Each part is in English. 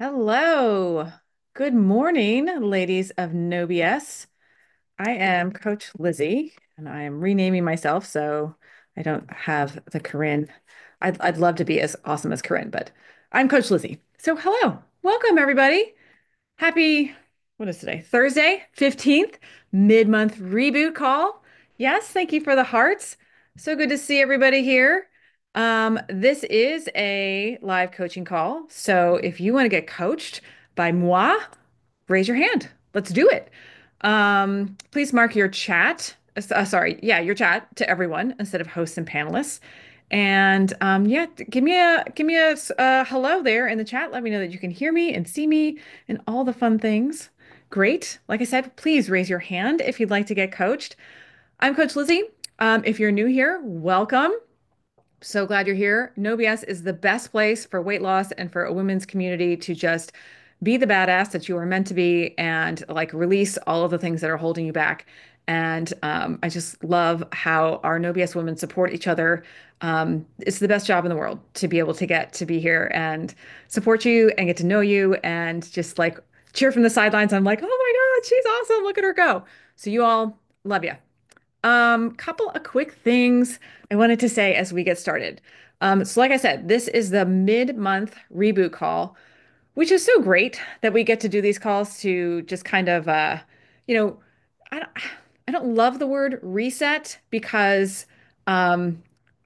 Hello. Good morning, ladies of No BS. I am Coach Lizzie, and I am renaming myself so I don't have the Corinne. I'd love to be as awesome as Corinne, but I'm Coach Lizzie. So hello. Welcome, everybody. Happy, what is today? Thursday, 15th, mid-month reboot call. Yes, thank you for the hearts. So good to see everybody here. This is a live coaching call. So if you want to get coached by moi, raise your hand. Let's do it. Please mark your chat. Sorry, yeah, your chat to everyone instead of hosts and panelists. And yeah, give me a hello there in the chat. Let me know that you can hear me and see me and all the fun things. Great. Like I said, please raise your hand if you'd like to get coached. I'm Coach Lizzie. If you're new here, welcome. So glad you're here. No BS is the best place for weight loss and for a women's community to just be the badass that you are meant to be and like release all of the things that are holding you back. And I just love how our No BS women support each other. It's the best job in the world to be able to get to be here and support you and get to know you and just like cheer from the sidelines. I'm like, oh my God, she's awesome. Look at her go. So you all love you. Couple of quick things I wanted to say as we get started. So like I said, this is the mid-month reboot call, which is so great that we get to do these calls to just kind of you know, I don't I don't love the word reset because um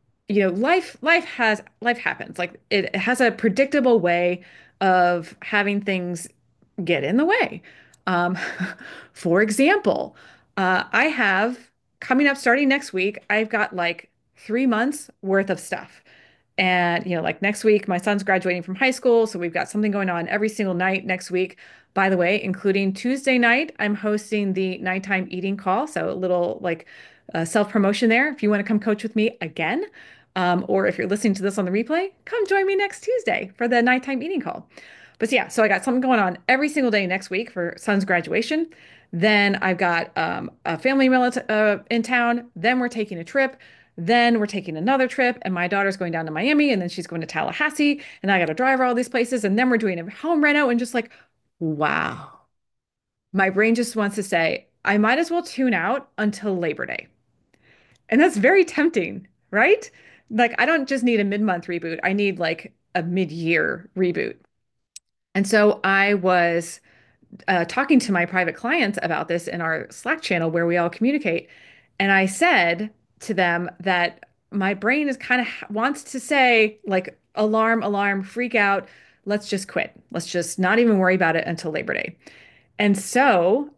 life happens. Like it has a predictable way of having things get in the way. Um, for example, I have coming up starting next week, I've got like 3 months worth of stuff. And, like next week, my son's graduating from high school. So we've got something going on every single night next week. By the way, including Tuesday night, I'm hosting the nighttime eating call. So a little like self-promotion there. If you want to come coach with me again, or if you're listening to this on the replay, come join me next Tuesday for the nighttime eating call. But yeah, so I got something going on every single day next week for son's graduation. Then I've got a family relative in town. Then we're taking a trip. Then we're taking another trip, and my daughter's going down to Miami, and then she's going to Tallahassee, and I got to drive her all these places. And then we're doing a home reno, and just like, wow. My brain just wants to say, I might as well tune out until Labor Day. And that's very tempting, right? Like, I don't just need a mid-month reboot. I need like a mid-year reboot. And so I was talking to my private clients about this in our Slack channel where we all communicate. And I said to them that my brain is kind of wants to say, like, alarm, alarm, freak out. Let's just quit. Let's just not even worry about it until Labor Day. And so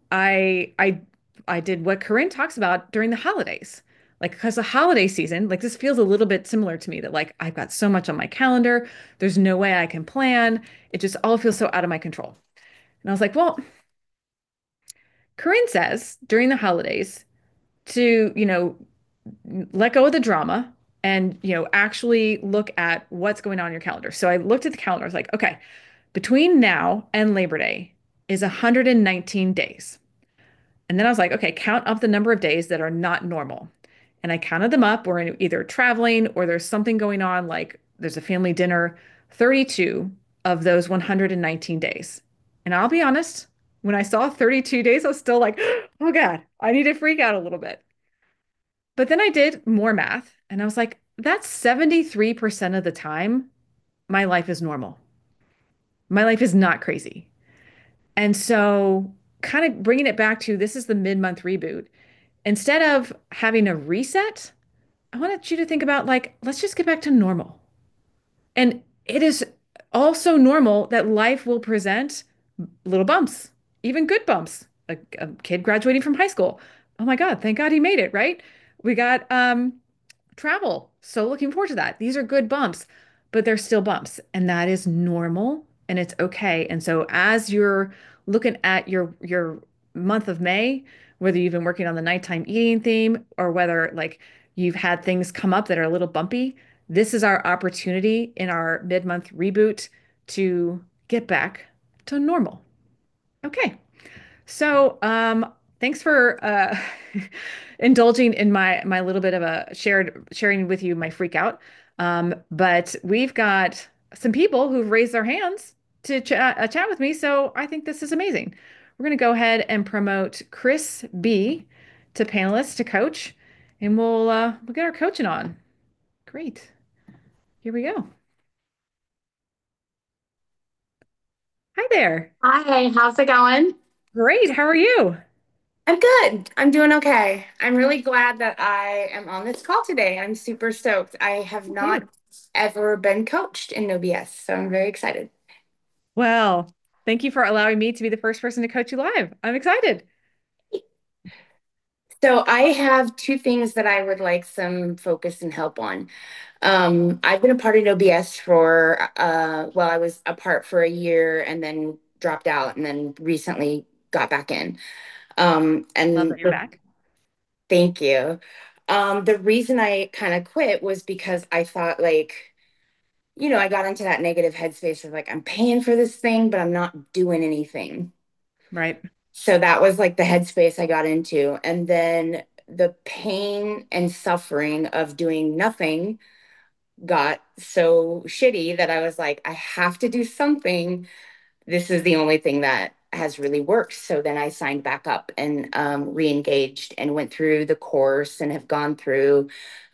I did what Corinne talks about during the holidays. Like, because the holiday season, like this feels a little bit similar to me that like I've got so much on my calendar. There's no way I can plan. It just all feels so out of my control. And I was like, well, Corinne says during the holidays to, let go of the drama and, actually look at what's going on in your calendar. So I looked at the calendar. I was like, okay, between now and Labor Day is 119 days. And then I was like, okay, count up the number of days that are not normal. And I counted them up. We're either traveling or there's something going on, like there's a family dinner, 32 of those 119 days. And I'll be honest, when I saw 32 days, I was still like, oh God, I need to freak out a little bit. But then I did more math and I was like, that's 73% of the time my life is normal. My life is not crazy. And so, kind of bringing it back to this is the mid-month reboot. Instead of having a reset, I want you to think about like, let's just get back to normal. And it is also normal that life will present little bumps, even good bumps. A kid graduating from high school. Oh my God, thank God he made it, right? We got travel. So looking forward to that. These are good bumps, but they're still bumps, and that is normal and it's okay. And so as you're looking at your month of May, whether you've been working on the nighttime eating theme or whether like you've had things come up that are a little bumpy, this is our opportunity in our mid-month reboot to get back to normal. Okay. So, thanks for indulging in my little bit of a sharing with you my freak out. But we've got some people who've raised their hands. to chat with me. So I think this is amazing. We're going to go ahead and promote Chris B to panelist to coach, and we'll get our coaching on. Great. Here we go. Hi there. Hi, how's it going? Great. How are you? I'm good. I'm doing okay. I'm really glad that I am on this call today. I'm super stoked. I have Me not too. ever been coached in No BS, so I'm very excited. Well, thank you for allowing me to be the first person to coach you live. I'm excited. So I have two things that I would like some focus and help on. I've been a part of No BS for well, I was a part for a year and then dropped out and then recently got back in. Love that And you're back. thank you. The reason I kind of quit was because I thought I got into that negative headspace of like, I'm paying for this thing, but I'm not doing anything. Right. So that was like the headspace I got into. And then the pain and suffering of doing nothing got so shitty that I was like, I have to do something. This is the only thing that has really worked. So then I signed back up and re-engaged and went through the course and have gone through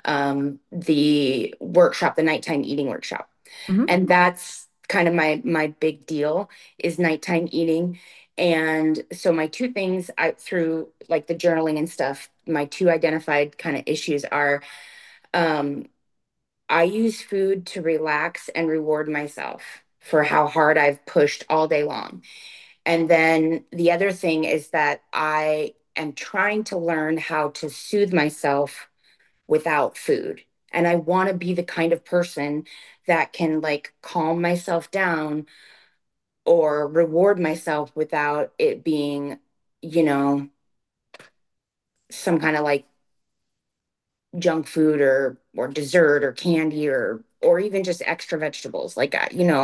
the workshop, the nighttime eating workshop. Hmm. And that's kind of my big deal is nighttime eating. And so my two things I through like the journaling and stuff, my two identified kind of issues are um I use food to relax and reward myself for how hard I've pushed all day long. And then the other thing is that I am trying to learn how to soothe myself without food. And I want to be the kind of person that can like calm myself down or reward myself without it being, you know, some kind of like junk food or dessert or candy or even just extra vegetables. Like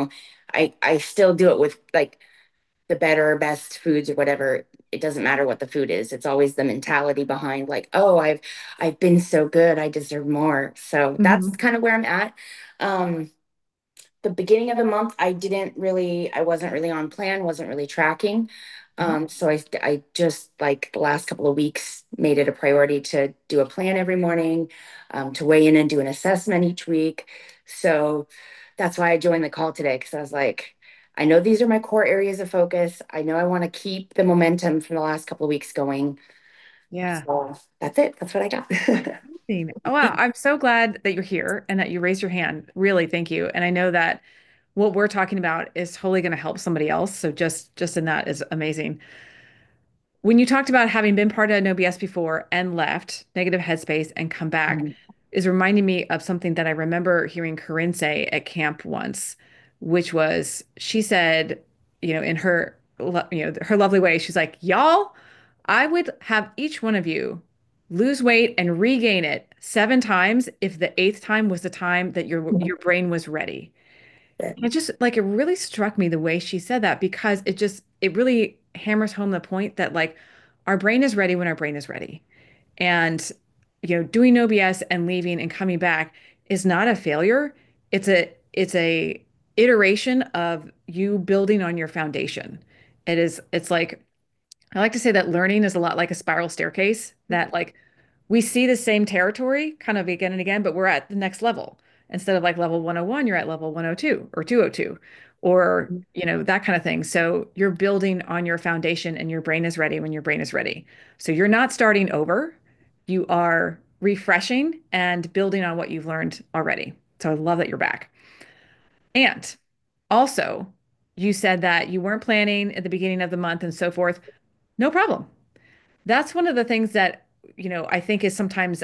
I still do it with like the better, best foods or whatever. It doesn't matter what the food is. It's always the mentality behind like, oh, I've been so good, I deserve more. So that's Hmm. kind of where I'm at. Um, the beginning of the month, I wasn't really on plan, wasn't really tracking. So I just like the last couple of weeks made it a priority to do a plan every morning, to weigh in and do an assessment each week. So that's why I joined the call today because I was like, I know these are my core areas of focus. I know I want to keep the momentum from the last couple of weeks going. Yeah. So that's it. That's what I got. Amazing. Oh, wow. I'm so glad that you're here and that you raised your hand. Really, thank you. And I know that what we're talking about is totally going to help somebody else. So just in that is amazing. When you talked about having been part of No BS before and left negative headspace and come back, is reminding me of something that I remember hearing Corinne say at camp once, which was she said, in her lovely way, she's like, "Y'all, I would have each one of you lose weight and regain it 7 times if the eighth time was the time that your brain was ready." And it just like it really struck me the way she said that because it really hammers home the point that like our brain is ready when our brain is ready. And doing no BS and leaving and coming back is not a failure. It's a iteration of you building on your foundation. It's like I like to say that learning is a lot like a spiral staircase that like we see the same territory kind of again and again, but we're at the next level. Instead of like level 101, you're at level 102 or 202 or, that kind of thing. So you're building on your foundation and your brain is ready when your brain is ready. So you're not starting over. You are refreshing and building on what you've learned already. So I love that you're back. And also, you said that you weren't planning at the beginning of the month and so forth. No problem. That's one of the things that, I think is sometimes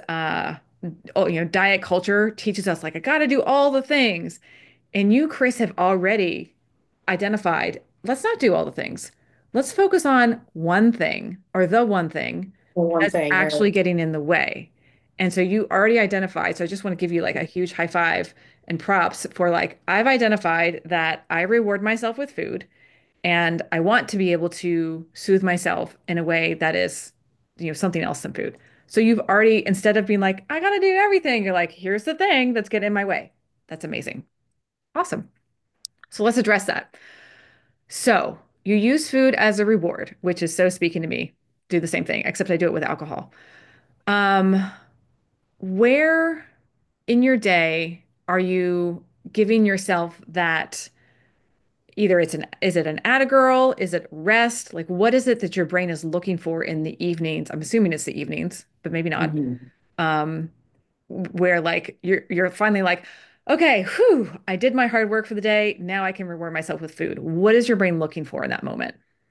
diet culture teaches us like I got to do all the things. And you, Chris, have already identified, let's not do all the things. Let's focus on one thing or the one thing One that's thing, right? actually getting in the way. And so you already identified. So I just want to give you like a huge high five and props for like, I've identified that I reward myself with food and I want to be able to soothe myself in a way that is, something else than food. So you've already, instead of being like, I gotta do everything, you're like, here's the thing that's getting in my way. That's amazing. Awesome. So let's address that. So you use food as a reward, which is so speaking to me. Do the same thing, except I do it with alcohol. Um, where in your day are you giving yourself that either is it an atta girl? Is it rest? Like what is it that your brain is looking for in the evenings? I'm assuming it's the evenings, but maybe not. Mhm. Um, where like you're finally like, okay, whew, I did my hard work for the day. Now I can reward myself with food. What is your brain looking for in that moment?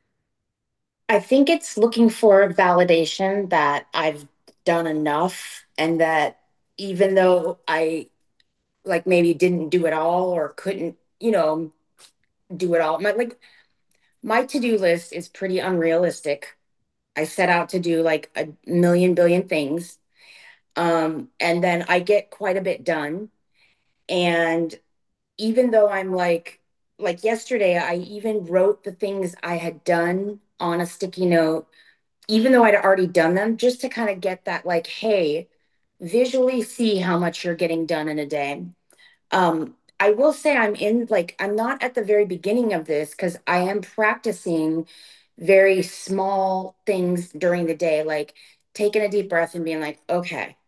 I think it's looking for validation that I've done enough and that even though I like maybe didn't do it all or couldn't, do it all. My to-do list is pretty unrealistic. I set out to do like a million billion things. And then I get quite a bit done. And even though I'm like yesterday, I even wrote the things I had done on a sticky note, even though I'd already done them, just to kind of get that, like, hey, visually see how much you're getting done in a day. I will say I'm not at the very beginning of this because I am practicing very small things during the day, like taking a deep breath and being like, okay,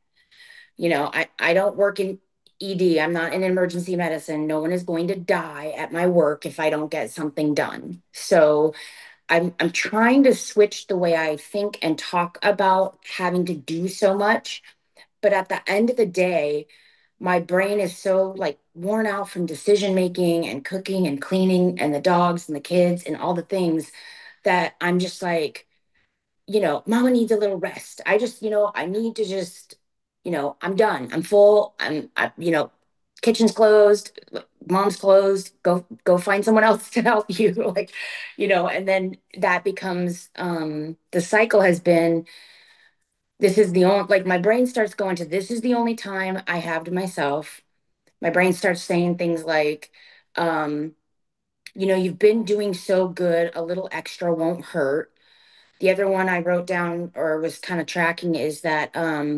I don't work in ED. I'm not in emergency medicine. No one is going to die at my work if I don't get something done. So I'm trying to switch the way I think and talk about having to do so much. But at the end of the day, my brain is so like worn out from decision making and cooking and cleaning and the dogs and the kids and all the things that I'm just like, mama needs a little rest. I need to just, I'm done. I'm full. Kitchen's closed, mom's closed. Go find someone else to help you. Like, and then that becomes the cycle has been this is the only like my brain starts going to this is the only time I have to myself. My brain starts saying things like, um, you've been doing so good, a little extra won't hurt. The other one I wrote down or was kind of tracking is that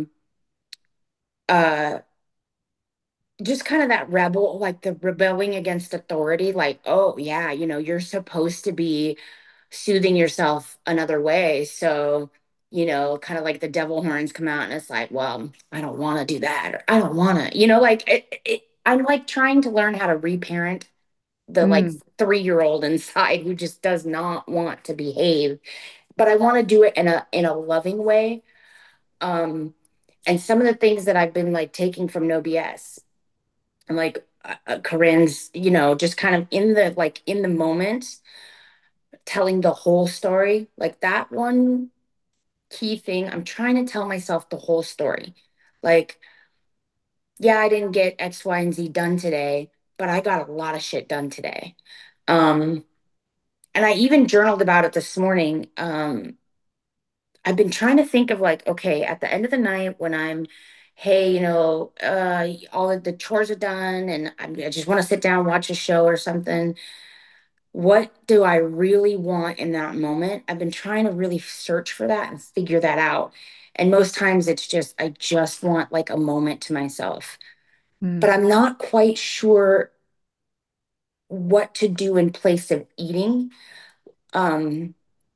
uh just kind of that rebel, like the rebelling against authority, like, oh yeah, you're supposed to be soothing yourself another way. So, kind of like the devil horns come out and it's like, well, I don't want to do that, or I don't want to, like I'm like trying to learn how to reparent the like Mm, 3-year-old inside who just does not want to behave, but I want to do it in a loving way. Um, and some of the things that I've been like taking from No BS, and like Corinne's, just kind of in the moment, telling the whole story, like that one key thing. I'm trying to tell myself the whole story. Like, yeah, I didn't get X, Y, and Z done today, but I got a lot of shit done today. Um, and I even journaled about it this morning. I've been trying to think of like, okay, at the end of the night when hey, all of the chores are done and I just want to sit down, watch a show or something. What do I really want in that moment? I've been trying to really search for that and figure that out. And most times it's just, I just want like a moment to myself. But mm. I'm not quite sure what to do in place of eating. Um,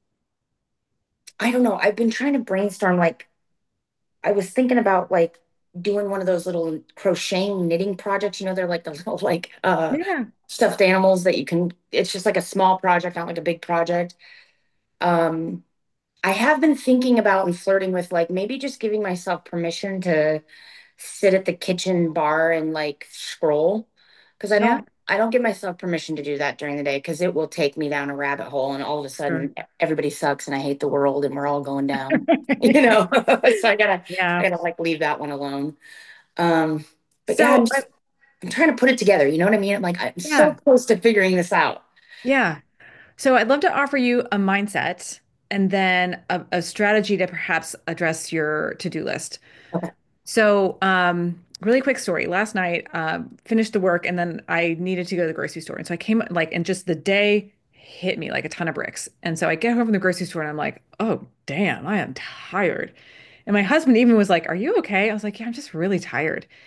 I don't know. I've been trying to brainstorm like I was thinking about like doing one of those little crocheting knitting projects. They're like the little like Yeah. stuffed animals that you can, it's just like a small project, not like a big project. Um, I have been thinking about and flirting with like maybe just giving myself permission to sit at the kitchen bar and like scroll because I Yeah. don't I don't give myself permission to do that during the day because it will take me down a rabbit hole and all of a Sure. sudden everybody sucks and I hate the world and we're all going down. You know. So I Yeah. gotta like leave that one alone. Um, but yeah, So, I'm trying to put it together. You know what I mean? I'm so yeah. close to figuring this out. Yeah. So I'd love to offer you a mindset and then a strategy to perhaps address your to-do list. Okay. So, really quick story. Last night, finished the work and then I needed to go to the grocery store. And so I came like, and just the day hit me like a ton of bricks. And so I get home from the grocery store and I'm like, oh, damn, I am tired. And my husband even was like, are you okay? I was like, yeah, I'm just really tired.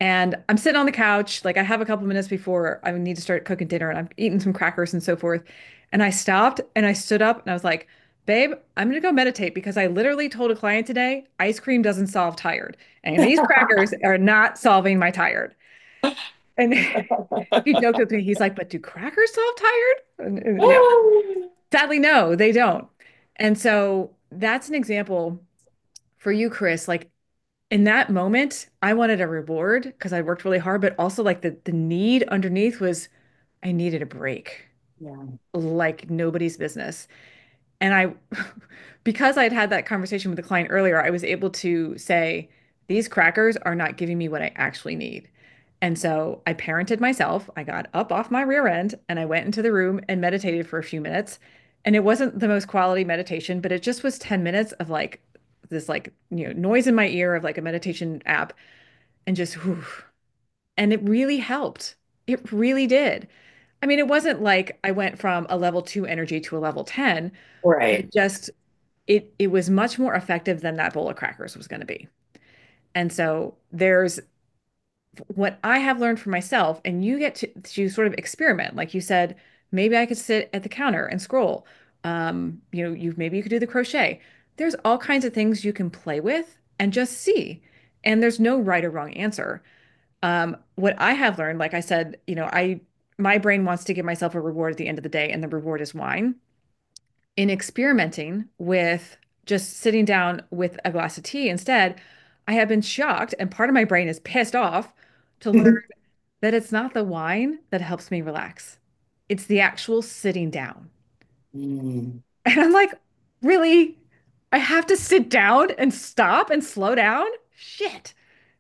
And I'm sitting on the couch, like I have a couple minutes before I need to start cooking dinner, and I'm eating some crackers and so forth. And I stopped and I stood up and I was like, babe, I'm gonna go meditate because I literally told a client today, ice cream doesn't solve tired. And these crackers are not solving my tired. And he joked with me, he's like, but do crackers solve tired? And no, sadly, no, they don't. And so that's an example for you, Chris. Like in that moment, I wanted a reward because I worked really hard, but also like the need underneath was I needed a break, Yeah. like nobody's business. And I, because I'd had that conversation with the client earlier, I was able to say, these crackers are not giving me what I actually need. And so I parented myself. I got up off my rear end and I went into the room and meditated for a few minutes. And it wasn't the most quality meditation, but it just was 10 minutes of like this, like, noise in my ear of like a meditation app and just, whew. And it really helped. It really did. I mean, it wasn't like I went from a level 2 energy to a level 10, but Right. it was much more effective than that bowl of crackers was going to be. And so there's what I have learned for myself, and you get to sort of experiment. Like you said, maybe I could sit at the counter and scroll. Maybe you could do the crochet. There's all kinds of things you can play with and just see. And there's no right or wrong answer. What I have learned, like I said, my brain wants to give myself a reward at the end of the day, and the reward is wine. In experimenting with just sitting down with a glass of tea instead, I have been shocked, and part of my brain is pissed off to learn that it's not the wine that helps me relax. It's the actual sitting down. Mm. And I'm like, really? I have to sit down and stop and slow down? Shit.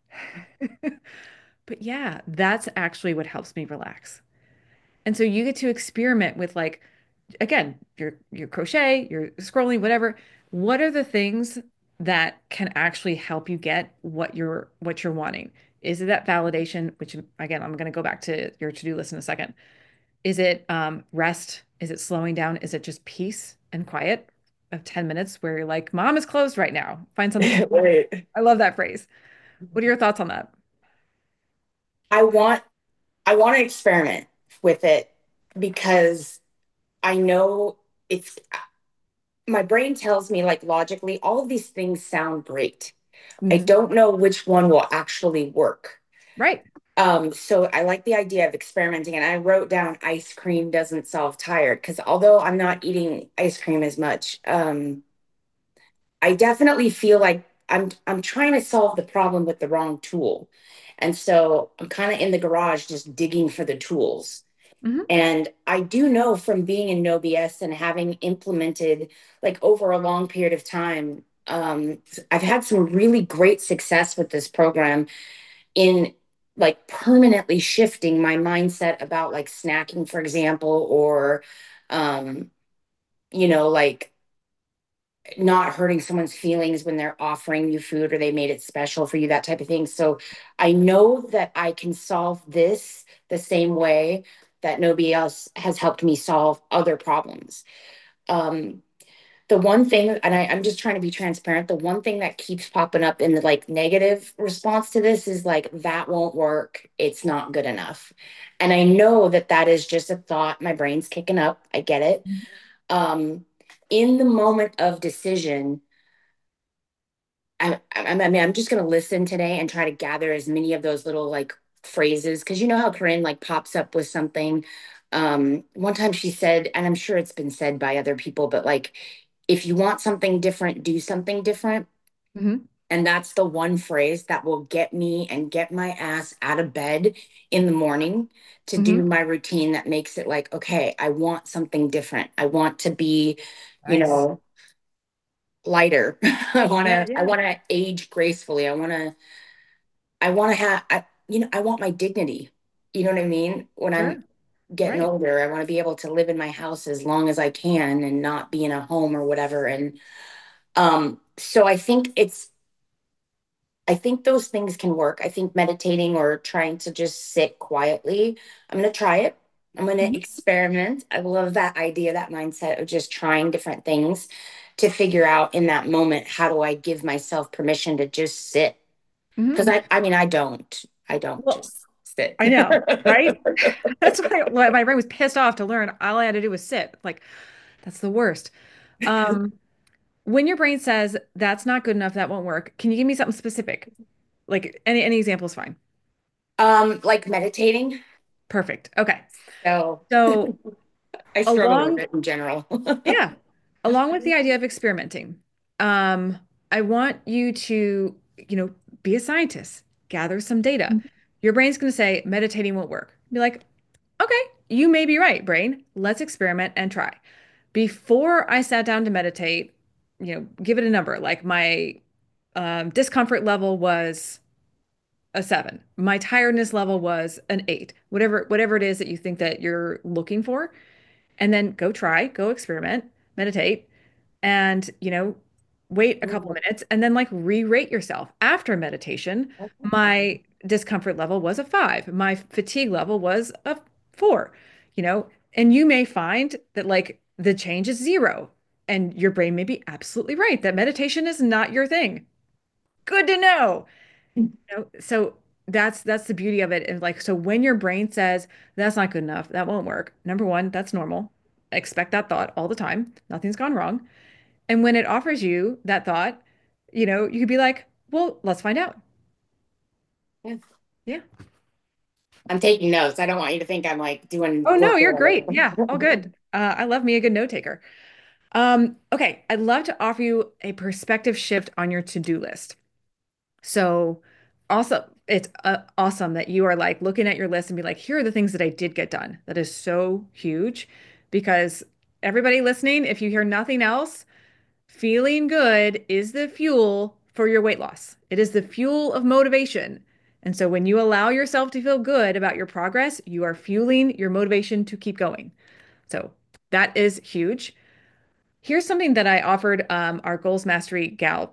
But yeah, that's actually what helps me relax. And so you get to experiment with like again, your crochet, your scrolling, whatever. What are the things that can actually help you get what you're wanting? Is it that validation, which again, I'm going to go back to your to-do list in a second. Is it rest? Is it slowing down? Is it just peace and quiet of 10 minutes where you're like, mom is closed right now. Find something to do. Right. I love that phrase. What are your thoughts on that? I want I want to experiment with it because I know it's my brain tells me like logically all of these things sound great. I Mhm. don't know which one will actually work. Right. So I like the idea of experimenting, and I wrote down ice cream doesn't solve tired because although I'm not eating ice cream as much, I definitely feel like I'm trying to solve the problem with the wrong tool. And so I'm kind of in the garage just digging for the tools. Hmm. And I do know from being in No BS and having implemented like over a long period of time, I've had some really great success with this program in like permanently shifting my mindset about like snacking, for example, or um, like not hurting someone's feelings when they're offering you food or they made it special for you, that type of thing. So I know that I can solve this the same way that nobody else has helped me solve other problems. Um, the one thing, and I'm just trying to be transparent, the one thing that keeps popping up in the like negative response to this is like, that won't work. It's not good enough. And I know that that is just a thought. My brain's kicking up. I get it. Um, in the moment of decision, I mean, I'm just going to listen today and try to gather as many of those little like phrases because you know how Corinne like pops up with something. One time she said, and I'm sure it's been said by other people, but like, if you want something different, do something different. Hmm. And that's the one phrase that will get me and get my ass out of bed in the morning to do Hmm. my routine that makes it like, okay, I want something different. I want to be, you Nice. know, lighter. I want Yeah, to I yeah. want to age gracefully. I want to have I want my dignity. You know what I mean? When I'm Sure. getting Right. older, I want to be able to live in my house as long as I can and not be in a home or whatever. And so I think those things can work. I think meditating or trying to just sit quietly, I'm going to try it. I'm going to Hmm. experiment. I love that idea, that mindset of just trying different things to figure out in that moment, how do I give myself permission to just sit? Because Hmm. I mean, I don't. I don't Well, just sit. I know, right? That's why my brain was pissed off to learn. All I had to do was sit. Like, that's the worst. Um, when your brain says that's not good enough, that won't work, can you give me something specific? Like any example is fine. Like meditating. Perfect. Okay. So So I struggle with along, it in general. yeah, along with the idea of experimenting, um, I want you to, be a scientist, gather some data. Your brain's going to say meditating won't work. Be like, okay, you may be right, brain. Let's experiment and try. Before I sat down to meditate, give it a number. Like my discomfort level was a 7. My tiredness level was an 8. Whatever it is that you think that you're looking for, and then go try, go experiment, meditate, and wait a couple of minutes and then like re-rate yourself. After meditation, my discomfort level was a 5. My fatigue level was a 4, and you may find that like the change is 0. And your brain may be absolutely right that meditation is not your thing. Good to know. So that's the beauty of it. And like, so when your brain says that's not good enough, that won't work. Number one, that's normal. Expect that thought all the time. Nothing's gone wrong. And when it offers you that thought, you could be like, well, let's find out. Yeah. Yeah. I'm taking notes. I don't want you to think I'm like doing Oh no, work you're or great. Yeah, all good. I love me a good note taker. Okay, I'd love to offer you a perspective shift on your to-do list. So also, it's awesome that you are like looking at your list and be like, here are the things that I did get done. That is so huge because everybody listening, if you hear nothing else, feeling good is the fuel for your weight loss. It is the fuel of motivation. And so when you allow yourself to feel good about your progress, you are fueling your motivation to keep going. So that is huge. Here's something that I offered our Goals Mastery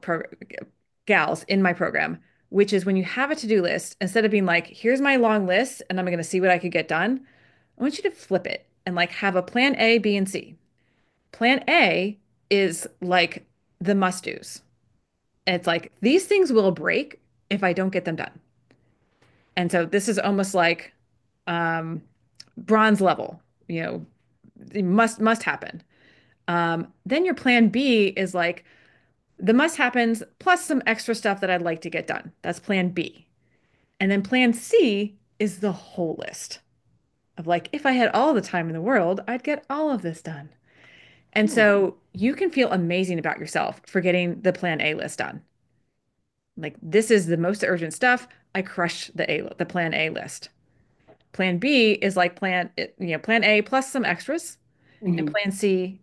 gals in my program, which is when you have a to-do list, instead of being like, here's my long list and I'm going to see what I could get done, I want you to flip it and like have a plan A, B, and C. Plan A is like the must-dos. And it's like these things will break if I don't get them done. And so this is almost like um, bronze level, it must happen. Then your plan B is like the must happens plus some extra stuff that I'd like to get done. That's plan B. And then plan C is the whole list of like, if I had all the time in the world, I'd get all of this done. And so you can feel amazing about yourself for getting the plan A list done. Like this is the most urgent stuff. I crushed the plan A list. Plan B is like plan A plus some extras, and Mhm. plan C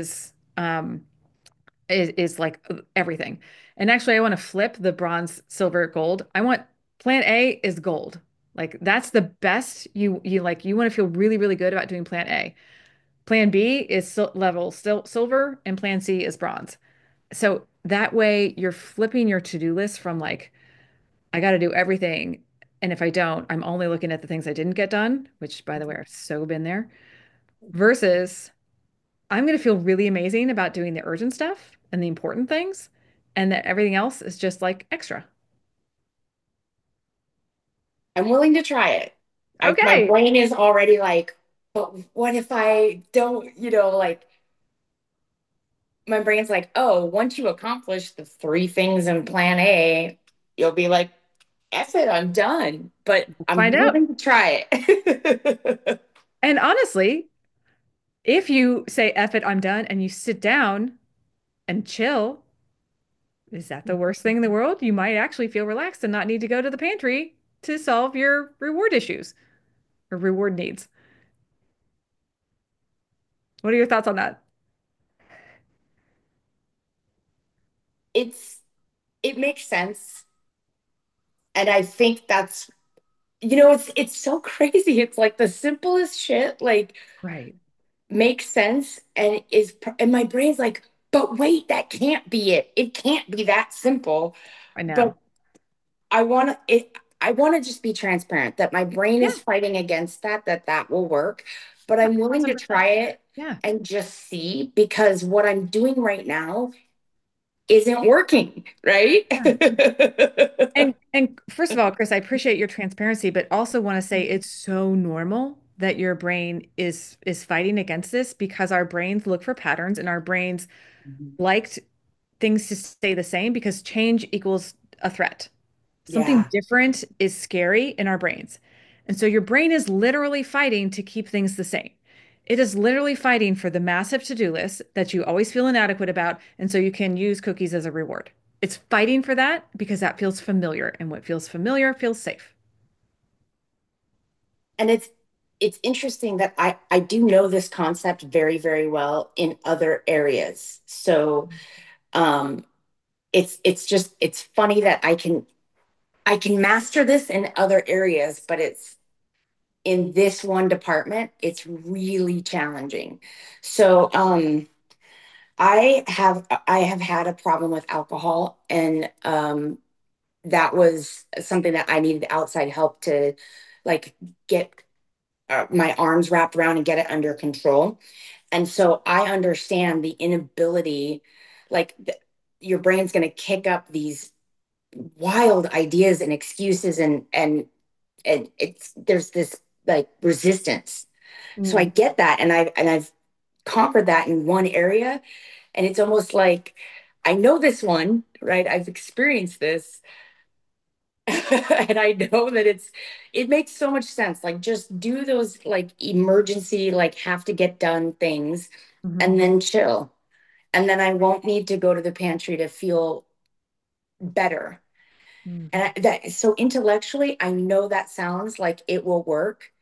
is like everything. And actually, I want to flip the bronze, silver, gold. I want plan A is gold. Like that's the best you want to feel really, really good about doing plan A. Plan B is level still silver and plan C is bronze. So that way you're flipping your to-do list from like, I got to do everything. And if I don't, I'm only looking at the things I didn't get done, which by the way, I've so been there, versus I'm going to feel really amazing about doing the urgent stuff and the important things, and that everything else is just like extra. I'm willing to try it. My Okay. brain is already like, but what if I don't, like my brain's like, oh, once you accomplish the three things in plan A, you'll be like, F it, I'm done. But I'm Find out. willing to try it. And honestly, if you say, F it, I'm done, and you sit down and chill, is that the worst thing in the world? You might actually feel relaxed and not need to go to the pantry to solve your reward issues or reward needs. What are your thoughts on that? It's it makes sense. And I think it's so crazy. It's like the simplest shit, like Right. makes sense and my brain's like, but wait, that can't be it. It can't be that simple. I know. But I want to just be transparent that my brain Yeah, is fighting against that will work, but I'm willing to 1,000%. try it Yeah. and just see because what I'm doing right now isn't working, right? Yeah. And first of all, Chris, I appreciate your transparency, but also want to say it's so normal that your brain is fighting against this because our brains look for patterns and our brains Mhm. like things to stay the same because change equals a threat. Something Yeah. different is scary in our brains. And so your brain is literally fighting to keep things the same. It is literally fighting for the massive to-do list that you always feel inadequate about. And so you can use cookies as a reward. It's fighting for that because that feels familiar. And what feels familiar feels safe. And it's interesting that I do know this concept very, very well in other areas. So um it's just it's funny that I can master this in other areas, but it's in this one department, it's really challenging. So I have had a problem with alcohol, and that was something that I needed outside help to like get my arms wrapped around and get it under control. And so I understand the inability, like your brain's going to kick up these wild ideas and excuses, and it's there's this like resistance. So I Mm. get that, and I've conquered that in one area, and it's almost like I know this one, right? I've experienced this, and I know that it makes so much sense. Like just do those like emergency, like have to get done things, Mhm. and then chill. And then I won't need to go to the pantry to feel better. Mm. And that so intellectually, I know that sounds like it will work.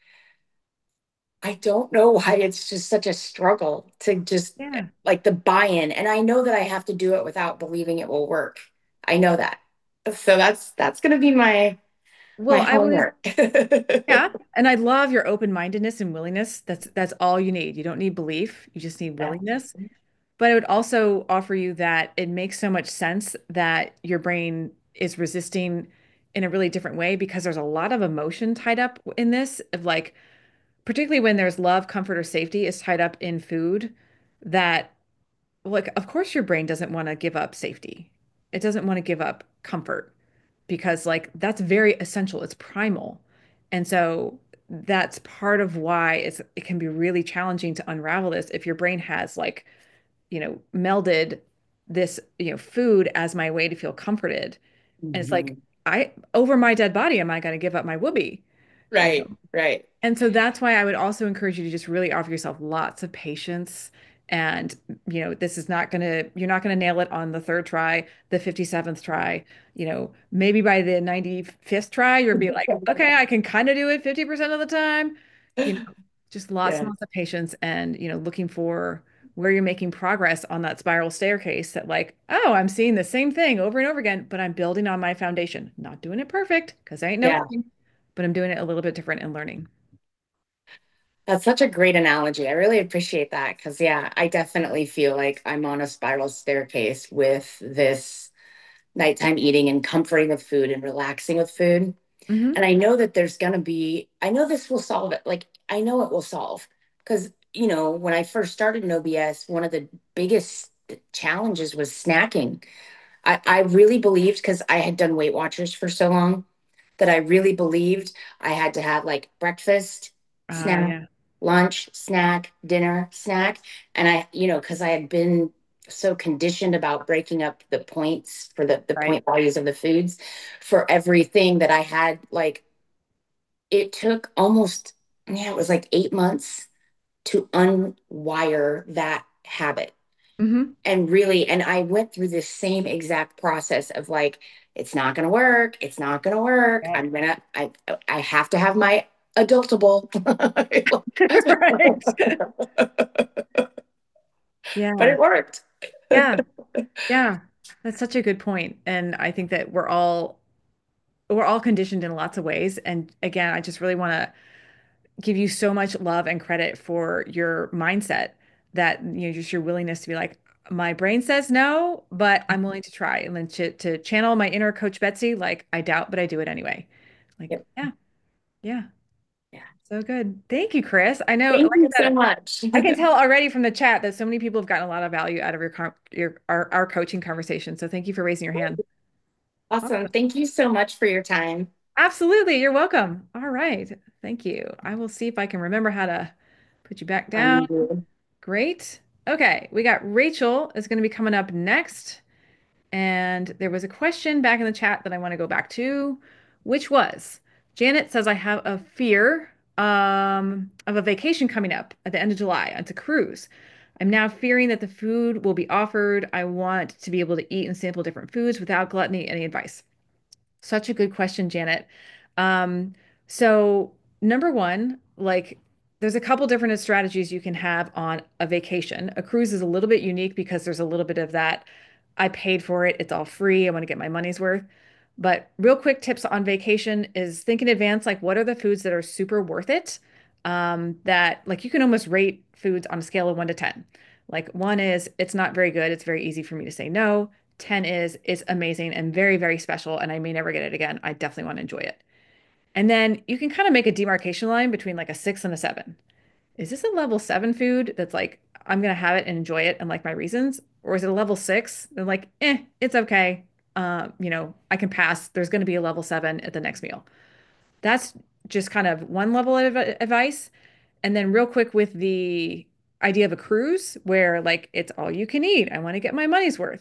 I don't know why it's just such a struggle to just Yeah. like the buy-in. And I know that I have to do it without believing it will work. I know that. So that's going to be my Well, I was, homework. yeah. And I love your open-mindedness and willingness. That's all you need. You don't need belief. You just need Yeah. willingness. But I would also offer you that it makes so much sense that your brain is resisting in a really different way because there's a lot of emotion tied up in this, of like, particularly when there's love, comfort, or safety is tied up in food, that, like, of course, your brain doesn't want to give up safety. It doesn't want to give up comfort because, like, that's very essential. It's primal. And so that's part of why it can be really challenging to unravel this if your brain has like melded this, food as my way to feel comforted. And it's like, Mhm. I, over my dead body, am I going to give up my whoopee? Right, right. And so that's why I would also encourage you to just really offer yourself lots of patience. And, this is not going to, you're not going to nail it on the third try, the 57th try. Maybe by the 95th try, you'll be like, okay, I can kind of do it 50% of the time. You know, just lots and Yeah, lots of patience and, looking for where you're making progress on that spiral staircase that, like, oh, I'm seeing the same thing over and over again, but I'm building on my foundation, not doing it perfect because I ain't no yeah. king, but I'm doing it a little bit different and learning. That's such a great analogy. I really appreciate that because, yeah, I definitely feel like I'm on a spiral staircase with this nighttime eating and comforting with food and relaxing with food. Hmm. And I know that there's going to be, I know this will solve it. Like, I know it will solve because, when I first started No BS, one of the biggest challenges was snacking. I really believed because I had done Weight Watchers for so long that I really believed I had to have like breakfast, snack, Yeah, lunch, snack, dinner, snack. And because I had been so conditioned about breaking up the points for the right. point values of the foods for everything that I had, like, it took almost, yeah, it was like 8 months to unwire that habit. Hmm. And really, and I went through this same exact process of like, it's not going to work. It's not going to work. Right. I have to have my adultable. Right. But Yeah. it worked. Yeah. Yeah. That's such a good point. And I think that we're all conditioned in lots of ways. And again, I just really want to give you so much love and credit for your mindset that, just your willingness to be like, my brain says no, but I'm willing to try. And then to channel my inner Coach Betsy, like, I doubt, but I do it anyway. Like, Yep. yeah, yeah. Yeah. So good. Thank you, Chris. I know, Thank like you I so said, much. I can tell already from the chat that so many people have gotten a lot of value out of our coaching conversation. So thank you for raising your hand. Awesome. Awesome. Thank you so much for your time. Absolutely. You're welcome. All right. Thank you. I will see if I can remember how to put you back down. Undo. Great. Okay. We got Rachel is going to be coming up next. And there was a question back in the chat that I want to go back to, which was Janet says, I have a fear of a vacation coming up at the end of July. It's a cruise. I'm now fearing that the food will be offered. I want to be able to eat and sample different foods without gluttony. Any advice? Such a good question, Janet. Um, so number one, like there's a couple different strategies you can have on a vacation. A cruise is a little bit unique because there's a little bit of that. I paid for it. It's all free. I want to get my money's worth. But real quick tips on vacation is think in advance, like what are the foods that are super worth it? That like you can almost rate foods on a scale of 1 to 10. Like one is it's not very good. It's very easy for me to say no. 10 is it's amazing and very, very special, and I may never get it again. I definitely want to enjoy it. And then you can kind of make a demarcation line between like a 6 and a 7. Is this a level 7 food that's like, I'm gonna have it and enjoy it and like my reasons? Or is it a level 6? They're like, it's okay. I can pass. There's gonna be a level 7 at the next meal. That's just kind of one level of advice. And then real quick with the idea of a cruise where like it's all you can eat. I want to get my money's worth.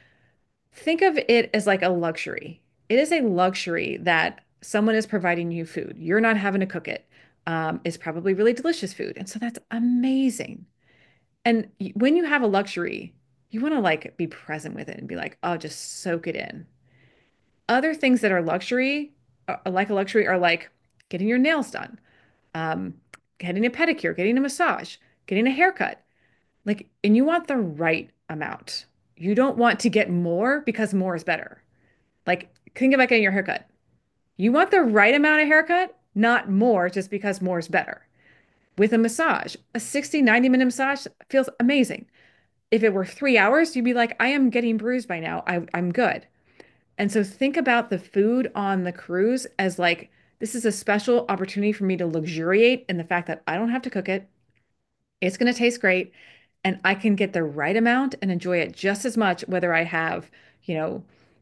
Think of it as like a luxury. It is a luxury that someone is providing you food. You're not having to cook it. It's probably really delicious food. And so that's amazing. And when you have a luxury, you want to like be present with it and be like, oh, just soak it in. Other things that are luxury, like a luxury, are like getting your nails done, um, getting a pedicure, getting a massage, getting a haircut. Like, and you want the right amount. You don't want to get more because more is better. Like, think about getting your haircut. You want the right amount of haircut, not more just because more is better. With a massage, a 60, 90-minute massage feels amazing. If it were 3 hours, you'd be like, I am getting bruised by now. I'm good. And so think about the food on the cruise as like, this is a special opportunity for me to luxuriate in the fact that I don't have to cook it. It's going to taste great. And I can get the right amount and enjoy it just as much, whether I have, you know,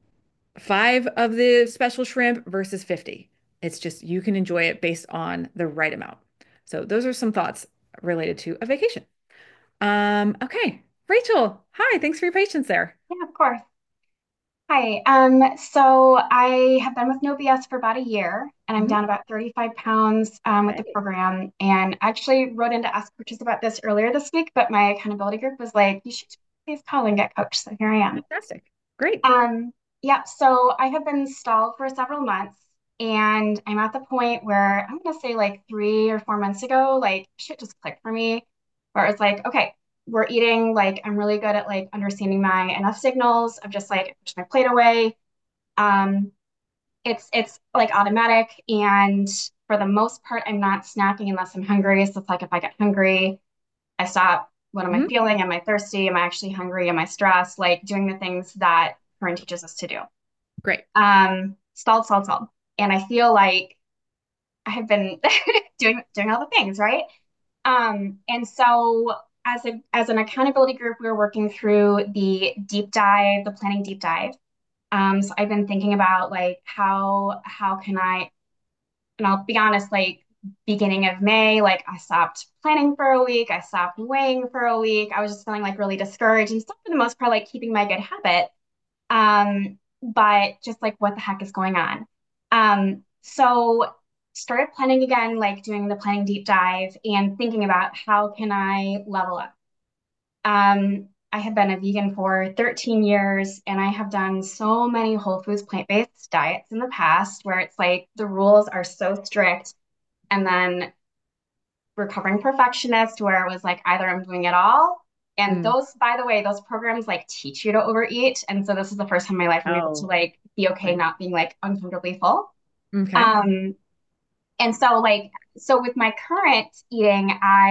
5 of the special shrimp versus 50. It's just you can enjoy it based on the right amount. So those are some thoughts related to a vacation. Okay. Rachel, hi, thanks for your patience there. Yeah, of course. Hi. So I have been with No BS for about a year, and I'm Mhm. down about 35 pounds with the Hey, program. And I actually wrote in to ask coaches about this earlier this week, but my accountability group was like, you should please call and get coached. So here I am. fantastic. Great. Yeah, so I have been stalled for several months, and I'm at the point where I'm gonna say like 3 or 4 months ago, like shit just clicked for me, where it's like, okay, we're eating, like I'm really good at like understanding my enough signals of just like push my plate away. Um, it's like automatic, and for the most part, I'm not snacking unless I'm hungry. So it's like if I get hungry, I stop. What am I Mhm. feeling? Am I thirsty? Am I actually hungry? Am I stressed? Like doing the things that Corinne teaches us to do. Great. Stalled, stalled, stalled. And I feel like I have been doing all the things, right? And so as an accountability group, we were working through the deep dive, the planning deep dive. So I've been thinking about like how can I, and I'll be honest, like beginning of May, like I stopped planning for a week, I stopped weighing for a week. I was just feeling like really discouraged and still for the most part like keeping my good habit. But just like what the heck is going on? So started planning again, like doing the planning deep dive and thinking about how can I level up. I have been a vegan for 13 years and I have done so many whole foods plant-based diets in the past where it's like the rules are so strict and then recovering perfectionist where it was like either I'm doing it all. And Mm. those, by the way, those programs like teach you to overeat. And so this is the first time in my life I'm able to Oh, like be okay right. not being like uncomfortably full. Okay. Um, and so like so with my current eating,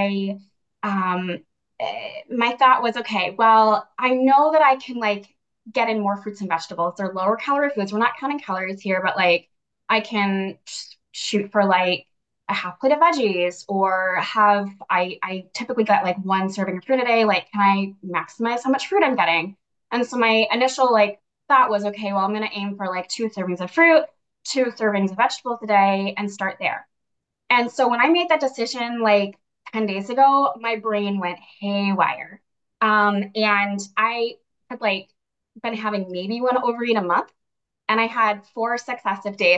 um my thought was okay, well, I know that I can like get in more fruits and vegetables. They're lower calorie foods. We're not counting calories here, but like I can shoot for like a half plate of veggies or have I typically get like one serving of fruit a day. Like, can I maximize how much fruit I'm getting? And so my initial like thought was, okay, well, I'm gonna aim for like two servings of fruit, two servings of vegetables a day and start there. And so when I made that decision like 10 days ago, my brain went haywire. And I had like been having maybe one overeat a month, and I had four successive days.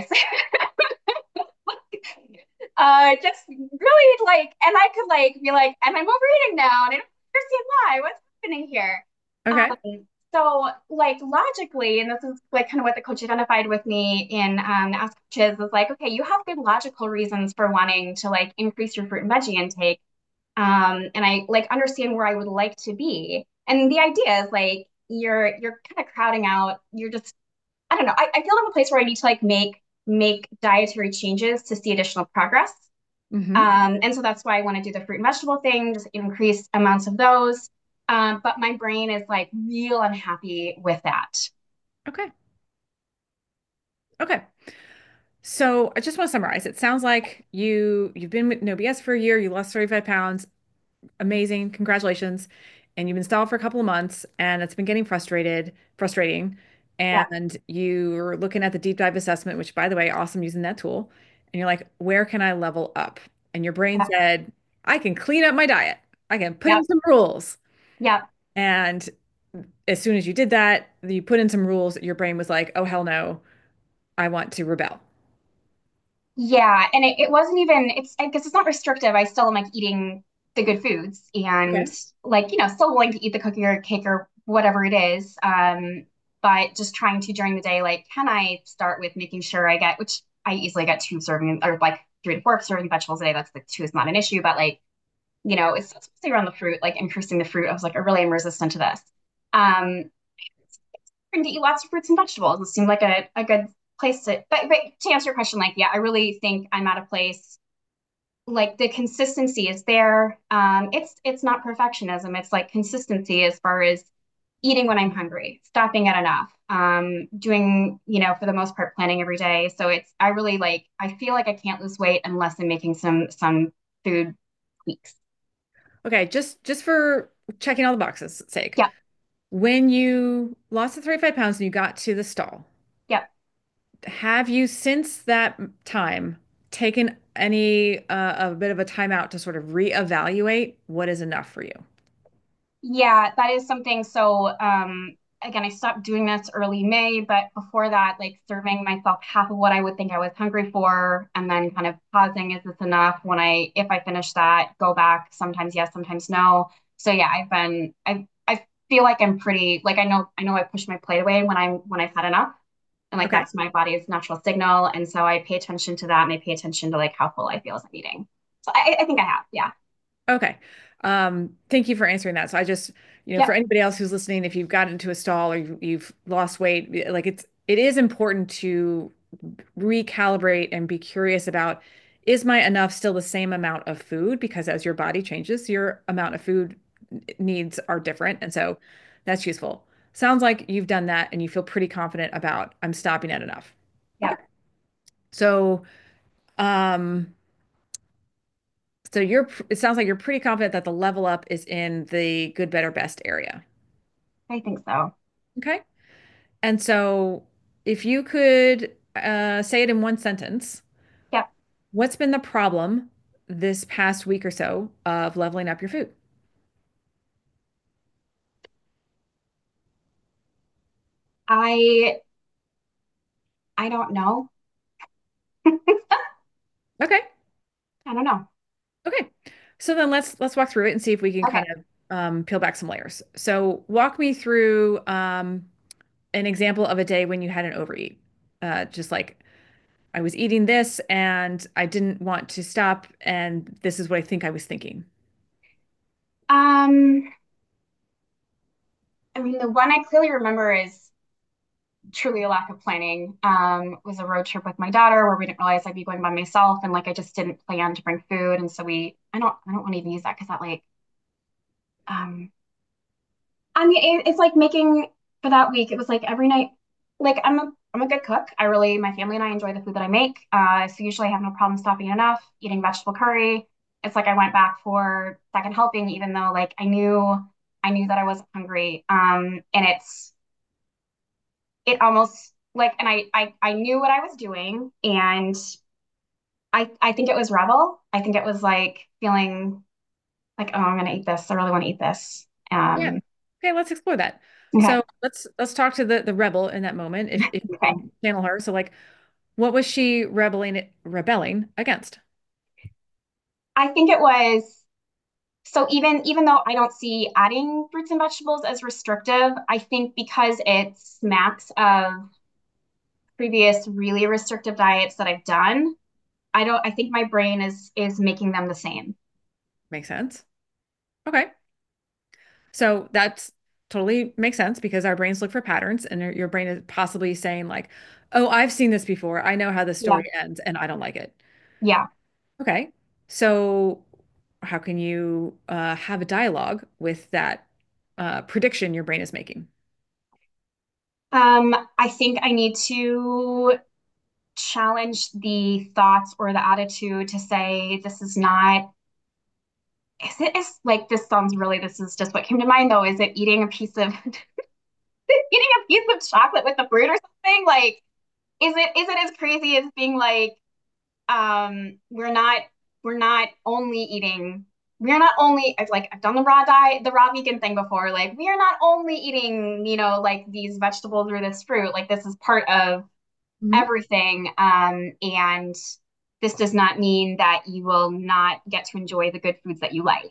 Just really like, and I could like be like, and I'm overeating now, and I don't understand why. What's happening here? Okay. So like logically, and this is like kind of what the coach identified with me in Ask Coaches is like, okay, you have good logical reasons for wanting to like increase your fruit and veggie intake. And I like understand where I would like to be. And the idea is like you're kind of crowding out, you're just I don't know. I feel I'm a place where I need to like make dietary changes to see additional progress. Hmm. And so that's why I want to do the fruit and vegetable thing, just increase amounts of those. But my brain is like real unhappy with that. Okay. Okay. So I just want to summarize. It sounds like you've been with No BS for a year, you lost 35 pounds. Amazing. Congratulations. And you've been stalled for a couple of months and it's been getting frustrating. Yeah, And you're looking at the deep dive assessment, which by the way, awesome using that tool. And you're like, where can I level up? And your brain yeah, said, I can clean up my diet. I can put yeah, in some rules. yeah. And as soon as you did that, you put in some rules, your brain was like, oh, hell no, I want to rebel. Yeah, and it wasn't even it's I guess it's not restrictive. I still am like eating the good foods and Okay. like, still willing to eat the cookie or cake or whatever it is. But just trying to during the day, like, can I start with making sure I get, which I easily get two serving or like three to four serving vegetables a day. That's like two is not an issue, but like, it's especially around the fruit, like increasing the fruit. I was like, I really am resistant to this. Um, and to eat lots of fruits and vegetables. It seemed like a good place to, but to answer your question, like, yeah, I really think I'm at a place like the consistency is there. It's not perfectionism. It's like consistency as far as eating when I'm hungry, stopping at enough, doing, for the most part, planning every day. So I really like, I feel like I can't lose weight unless I'm making some food tweaks. Okay, just for checking all the boxes sake. Yeah, When you lost the 35 pounds and you got to the stall, yeah. have you since that time taken any a bit of a timeout to sort of reevaluate what is enough for you? Yeah, that is something. So, again, I stopped doing this early May, but before that, like serving myself half of what I would think I was hungry for, and then kind of pausing, is this enough? If I finish that, go back, sometimes yes, sometimes no. So yeah, I feel like I'm pretty, like I know I push my plate away when I've had enough. And like Okay. that's my body's natural signal. And so I pay attention to that and I pay attention to like how full I feel as I'm eating. So I think I have, yeah. Okay. Thank you for answering that. So I just, for Yep, anybody else who's listening, if you've gotten into a stall or you've lost weight, like it is important to recalibrate and be curious about, is my enough still the same amount of food? Because as your body changes, your amount of food needs are different. And so that's useful. Sounds like you've done that and you feel pretty confident about I'm stopping at enough. Okay. yep. So, um, so it sounds like you're pretty confident that the level up is in the good, better, best area. I think so. Okay. And so if you could say it in one sentence, Yep. what's been the problem this past week or so of leveling up your food? I I don't know. Okay. I don't know. Okay. So then let's walk through it and see if we can kind Okay. of peel back some layers. So walk me through an example of a day when you had an overeat. Just like I was eating this and I didn't want to stop, and this is what I think I was thinking. Um, I mean, the one I clearly remember is truly a lack of planning. Was a road trip with my daughter where we didn't realize I'd be going by myself, and like I just didn't plan to bring food, and so I don't want to even use that because that like um I mean it's like making for that week. It was like every night, like I'm a good cook. My family and I enjoy the food that I make. So usually I have no problem stopping enough, eating vegetable curry. It's like I went back for second helping, even though like I knew that I wasn't hungry. And it almost like, and I knew what I was doing, and I think it was rebel. I think it was like feeling like, oh, I'm gonna eat this. I really want to eat this. Yeah. Okay, let's explore that. Okay, So let's talk to the rebel in that moment, if you okay. can channel her. So like, what was she rebelling against? I think it was so even though I don't see adding fruits and vegetables as restrictive, I think because it smacks of previous really restrictive diets that I've done, I think my brain is making them the same. Makes sense. Okay. So that's totally makes sense because our brains look for patterns, and your brain is possibly saying like, "Oh, I've seen this before. I know how this Yeah. story ends, and I don't like it." Yeah. Okay. So how can you have a dialogue with that prediction your brain is making? I think I need to challenge the thoughts or the attitude to say this is not is it is like this sounds really this is just what came to mind though. Is it eating a piece of eating a piece of chocolate with the fruit or something? Like, is it as crazy as being like, we're not only eating we're not only I've done the raw diet, the raw vegan thing before. Like, we are not only eating, like these vegetables or this fruit. Like, this is part of Mhm. everything. And this does not mean that you will not get to enjoy the good foods that you like.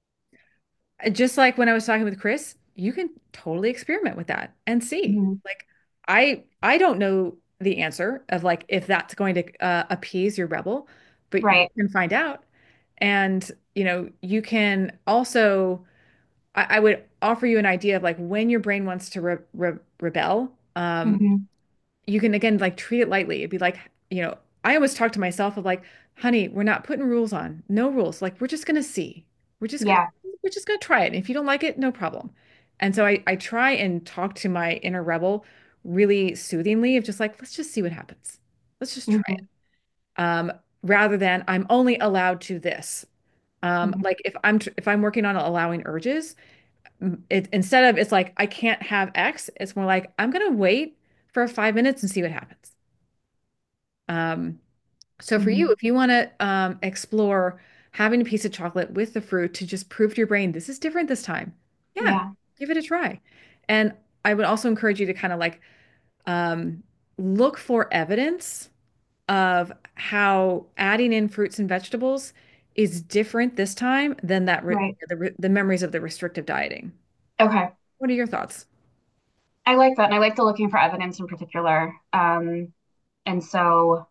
Just like when I was talking with Chris, you can totally experiment with that and see. Mhm. Like I don't know the answer of like if that's going to appease your rebel, but you Right. can find out. And you can also I would offer you an idea of like when your brain wants to rebel. Hmm. You can again like treat it lightly. It'd be like, I always talk to myself of like, honey, we're not putting rules on. No rules. Like we're just gonna see. We're just gonna Yeah. we're just gonna try it. And if you don't like it, no problem. And so I try and talk to my inner rebel really soothingly of just like, let's just see what happens. Let's just try it. Hmm. Um, rather than I'm only allowed to this. Hmm. Like if I'm working on allowing urges, instead of it's like I can't have X, it's more like I'm gonna wait for 5 minutes and see what happens. Um, so for you, Hmm. if you want to explore having a piece of chocolate with the fruit to just prove to your brain this is different this time, yeah, Yeah. give it a try. And I would also encourage you to kind of like um, look for evidence of how adding in fruits and vegetables is different this time than Right. the memories of the restrictive dieting. Okay. What are your thoughts? I like that. And I like the looking for evidence in particular. And so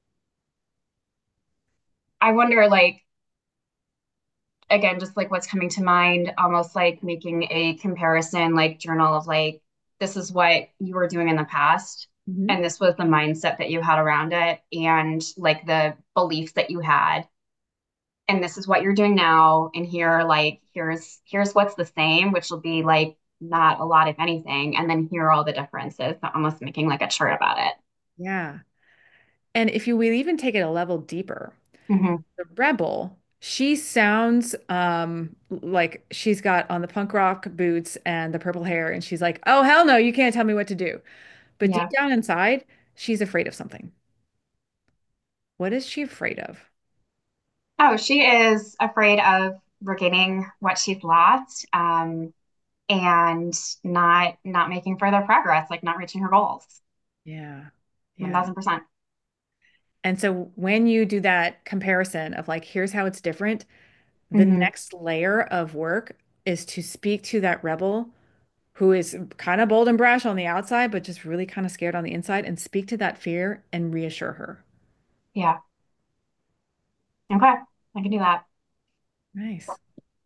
I wonder, like, again, just like what's coming to mind, almost like making a comparison, like journal of like, this is what you were doing in the past. Mhm. And this was the mindset that you had around it, and like the beliefs that you had. And this is what you're doing now. And here's what's the same, which will be like not a lot, if anything. And then here are all the differences. So almost making like a chart about it. Yeah. And if you will even take it a level deeper, Hmm. the rebel, she sounds like she's got on the punk rock boots and the purple hair, and she's like, "Oh hell no, you can't tell me what to do." But deep Yeah. down inside, she's afraid of something. What is she afraid of? Oh, she is afraid of regaining what she's lost, and not making further progress, like not reaching her goals. Yeah. Yeah. 1000%. And so when you do that comparison of like, here's how it's different, the Hmm. next layer of work is to speak to that rebel who is kind of bold and brash on the outside, but just really kind of scared on the inside, and speak to that fear and reassure her. Yeah. Okay. I can do that. Nice.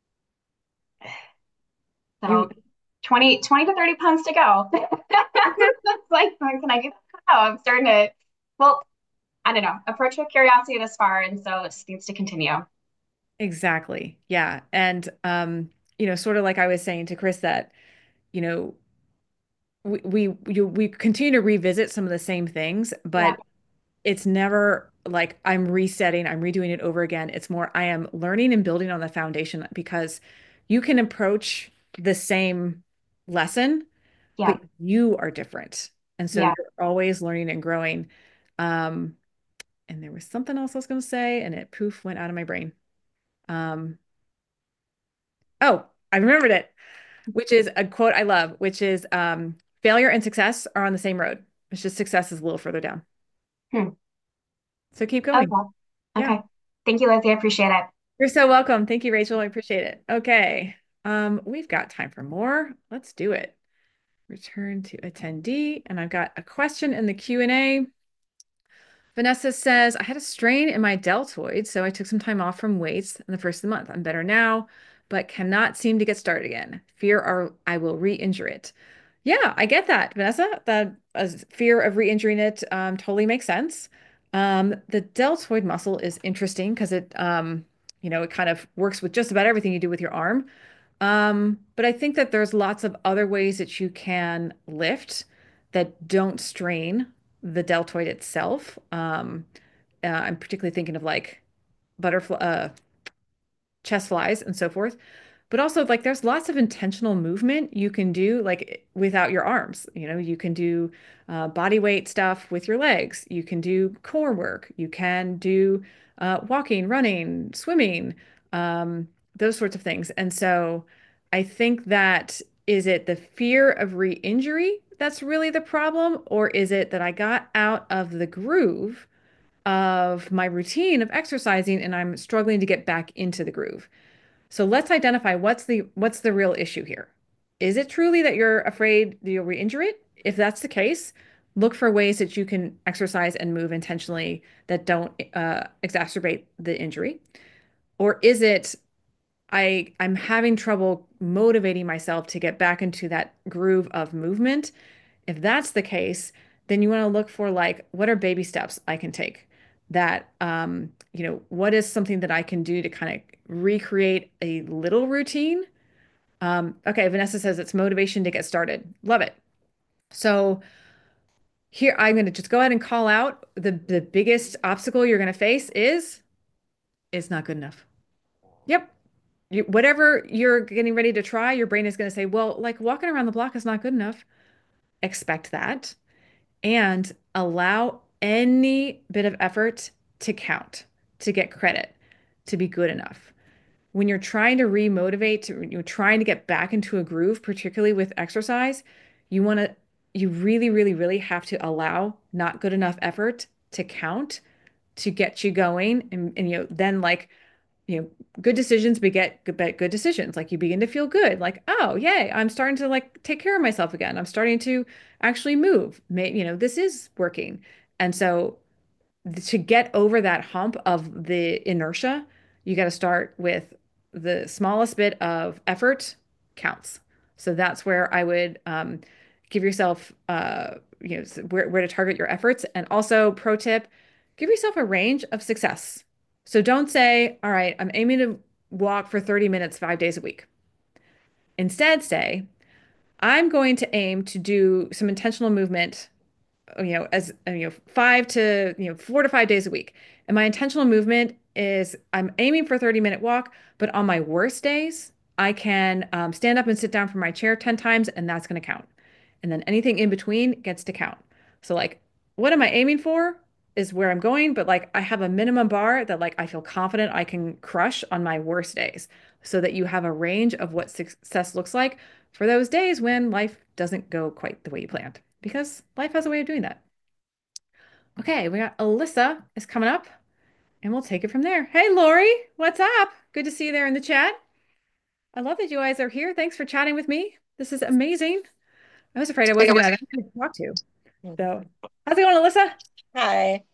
You So 20 to 30 punts to go. okay? It's like, when can I do that? Oh, I'm starting to, well, I don't know, approach with curiosity this far. And so it just needs to continue. Exactly. Yeah. And sort of like I was saying to Chris that, you know, we continue to revisit some of the same things, Yeah. but it's never like I'm resetting, I'm redoing it over again. It's more I am learning and building on the foundation because you can approach the same lesson, but Yeah. you are different. And so Yeah. you're always learning and growing. Um, and there was something else I was going to say, and it poof went out of my brain. Um, oh, I remembered it, which is a quote I love, which is failure and success are on the same road. It's just success is a little further down. Hmm. So keep going. Okay. Yeah. Okay. Thank you, Lizzie. I appreciate it. You're so welcome. Thank you, Rachel. I appreciate it. Okay. We've got time for more. Let's do it. Return to attendee. And I've got a question in the Q&A. Vanessa says, I had a strain in my deltoid, so I took some time off from weights in the first of the month. I'm better now, but cannot seem to get started again. I will re-injure it. Yeah, I get that, Vanessa. The fear of re-injuring it totally makes sense. The deltoid muscle is interesting because it kind of works with just about everything you do with your arm. But I think that there's lots of other ways that you can lift that don't strain the deltoid itself. I'm particularly thinking of like butterfly, chest flies and so forth. But also, like, there's lots of intentional movement you can do, like, without your arms. You can do body weight stuff with your legs. You can do core work. You can do walking, running, swimming, those sorts of things. And so I think that is it the fear of re-injury that's really the problem, or is it that I got out of the groove of my routine of exercising and I'm struggling to get back into the groove? So let's identify what's the real issue here. Is it truly that you're afraid that you'll re-injure it? If that's the case, look for ways that you can exercise and move intentionally that don't exacerbate the injury. Or is it I'm having trouble motivating myself to get back into that groove of movement? If that's the case, then you want to look for like what are baby steps I can take that what is something that I can do to kind of recreate a little routine. Okay, Vanessa says it's motivation to get started. Love it. So here I'm going to just go ahead and call out the biggest obstacle you're going to face is it's not good enough. Yep. Whatever you're getting ready to try, your brain is going to say, well, like walking around the block is not good enough. Expect that and allow any bit of effort to count, to get credit, to be good enough. When you're trying to remotivate, you're trying to get back into a groove, particularly with exercise, you want to, you really, really, really have to allow not good enough effort to count to get you going. And then like, good decisions beget good decisions. Like you begin to feel good. Like, oh, yay, I'm starting to like take care of myself again. I'm starting to actually move. This is working. And so to get over that hump of the inertia, you got to start with the smallest bit of effort counts. So that's where I would give yourself, where to target your efforts. And also, pro tip, give yourself a range of success. So don't say, all right, I'm aiming to walk for 30 minutes 5 days a week. Instead, say, I'm going to aim to do some intentional movement as 4 to 5 days a week. And my intentional movement is I'm aiming for a 30-minute walk, but on my worst days, I can stand up and sit down from my chair 10 times, and that's going to count. And then anything in between gets to count. So, like, what am I aiming for is where I'm going, but like I have a minimum bar that like I feel confident I can crush on my worst days so that you have a range of what success looks like for those days when life doesn't go quite the way you planned, because life has a way of doing that. Okay, we got Alyssa is coming up and we'll take it from there. Hey, Lori, what's up? Good to see you there in the chat. I love that you guys are here. Thanks for chatting with me. This is amazing. I was afraid I wasn't gonna talk to. So, how's it going, Alyssa? Hi.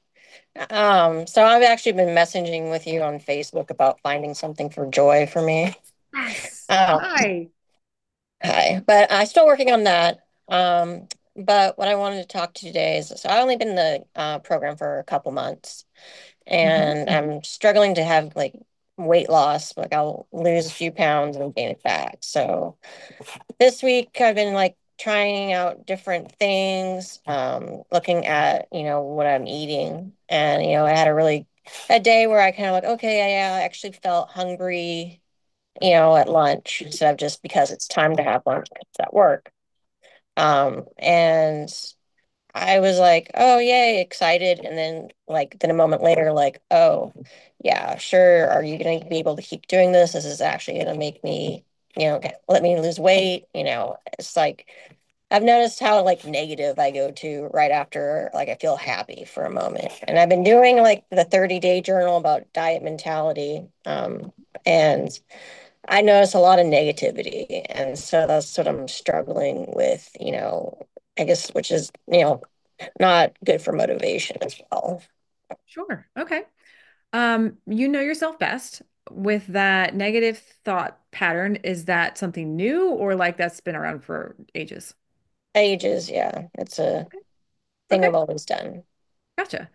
So I've actually been messaging with you on Facebook about finding something for Joy for me. Yes. Um, Hi. Hi, but I'm still working on that. But what I wanted to talk to you today is, so I only been in the program for a couple months, Mhm. and I'm struggling to have like weight loss. Like I'll lose a few pounds and gain it back. So this week I've been like trying out different things, looking at, what I'm eating. And, I had a day where I kind of like, okay, yeah, I actually felt hungry, at lunch instead of just because it's time to have lunch 'cause it's at work. And I was like, oh, yay, excited. And then a moment later, like, oh, yeah, sure. Are you going to be able to keep doing this? This is actually going to make me, let me lose weight. It's like, I've noticed how like negative I go to right after like I feel happy for a moment. And I've been doing like the 30-day journal about diet mentality. And I notice a lot of negativity. And so that's what I'm struggling with, I guess, which is, not good for motivation as well. Sure. Okay. You know yourself best. With that negative thought pattern, is that something new or like that's been around for ages? Ages, yeah, it's a thing Okay, I've always done. gotcha.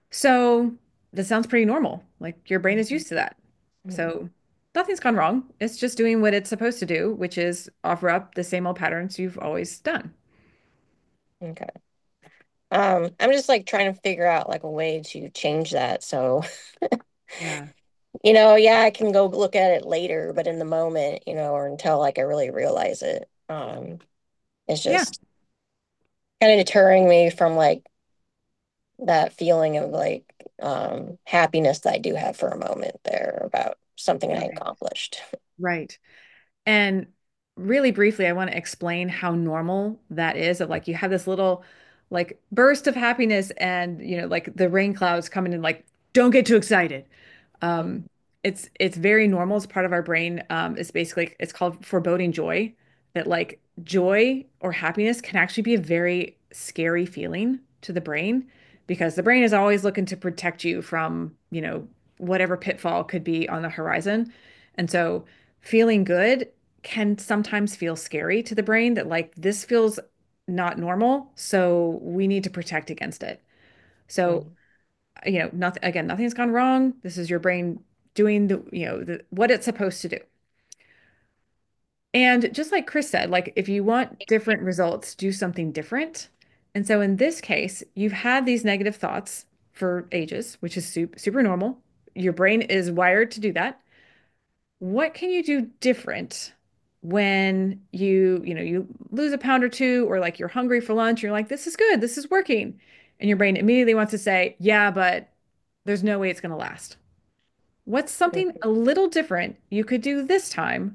So that sounds pretty normal. Like your brain is Mhm. used to that. Mhm. So nothing's gone wrong. It's just doing what it's supposed to do, which is offer up the same old patterns you've always done. Okay. I'm just like trying to figure out like a way to change that. So, Yeah. yeah, I can go look at it later, but in the moment, or until like I really realize it, it's Yeah. just kind of deterring me from like that feeling of like happiness that I do have for a moment there about something I Right. accomplished. Right. And really briefly, I want to explain how normal that is of like you have this little like burst of happiness and like the rain clouds coming in like don't get too excited. Um it's very normal. It's part of our brain. It's basically it's called foreboding joy that like joy or happiness can actually be a very scary feeling to the brain because the brain is always looking to protect you from, whatever pitfall could be on the horizon. And so feeling good can sometimes feel scary to the brain that like this feels not normal, so we need to protect against it. So, Mm. nothing again, nothing's gone wrong. This is your brain doing what it's supposed to do. And just like Chris said, like if you want different results, do something different. And so in this case, you've had these negative thoughts for ages, which is super normal. Your brain is wired to do that. What can you do different when you lose a pound or two or like you're hungry for lunch, you're like, this is good, this is working. And your brain immediately wants to say, yeah, but there's no way it's going to last. What's something a little different you could do this time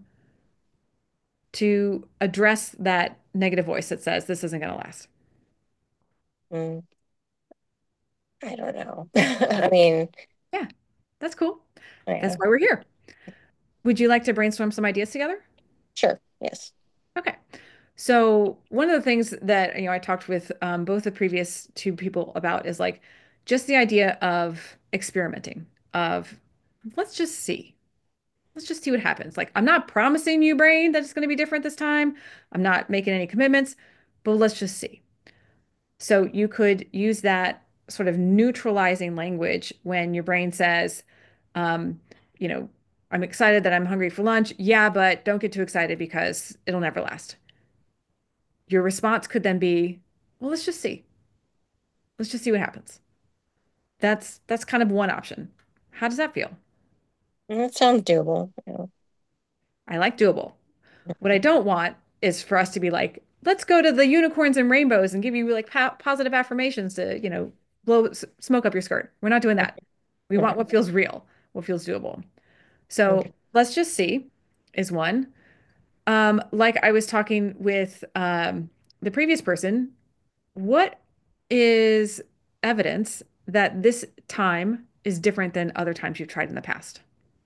to address that negative voice that says this isn't going to last? Mm. I don't know. I mean, Yeah, that's cool. That's yeah, why we're here. Would you like to brainstorm some ideas together? sure. Yes. Okay. So one of the things that I talked with both the previous two people about is like just the idea of experimenting, of let's just see. Let's just see what happens. Like I'm not promising you, brain, that it's going to be different this time. I'm not making any commitments, but let's just see. So you could use that sort of neutralizing language when your brain says, um, you know, I'm excited that I'm hungry for lunch. Yeah, but don't get too excited because it'll never last. Your response could then be, well, let's just see. Let's just see what happens. That's kind of one option. How does that feel? That sounds doable. I like doable. What I don't want is for us to be like, let's go to the unicorns and rainbows and give you like positive affirmations to, blow smoke up your skirt. We're not doing that. We want what feels real, what feels doable. So Okay. let's just see is one. Like I was talking with the previous person, what is evidence that this time is different than other times you've tried in the past?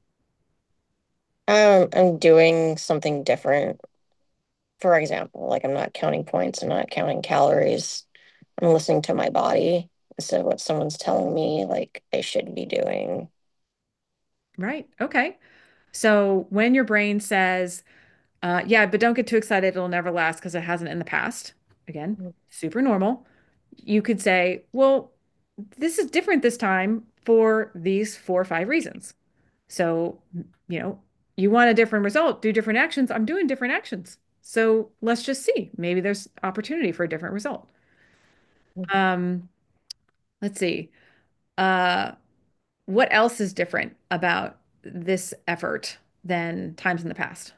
I'm doing something different. For example, like I'm not counting points, I'm not counting calories. I'm listening to my body instead of what someone's telling me like I should be doing. Right. Okay. So when your brain says, yeah, but don't get too excited, it'll never last because it hasn't in the past. Again, super normal. You could say, well, this is different this time for these 4 or 5 reasons. So, you know, you want a different result, do different actions. I'm doing different actions. So let's just see. Maybe there's opportunity for a different result. Um, let's see. Uh, what else is different about this effort than times in the past?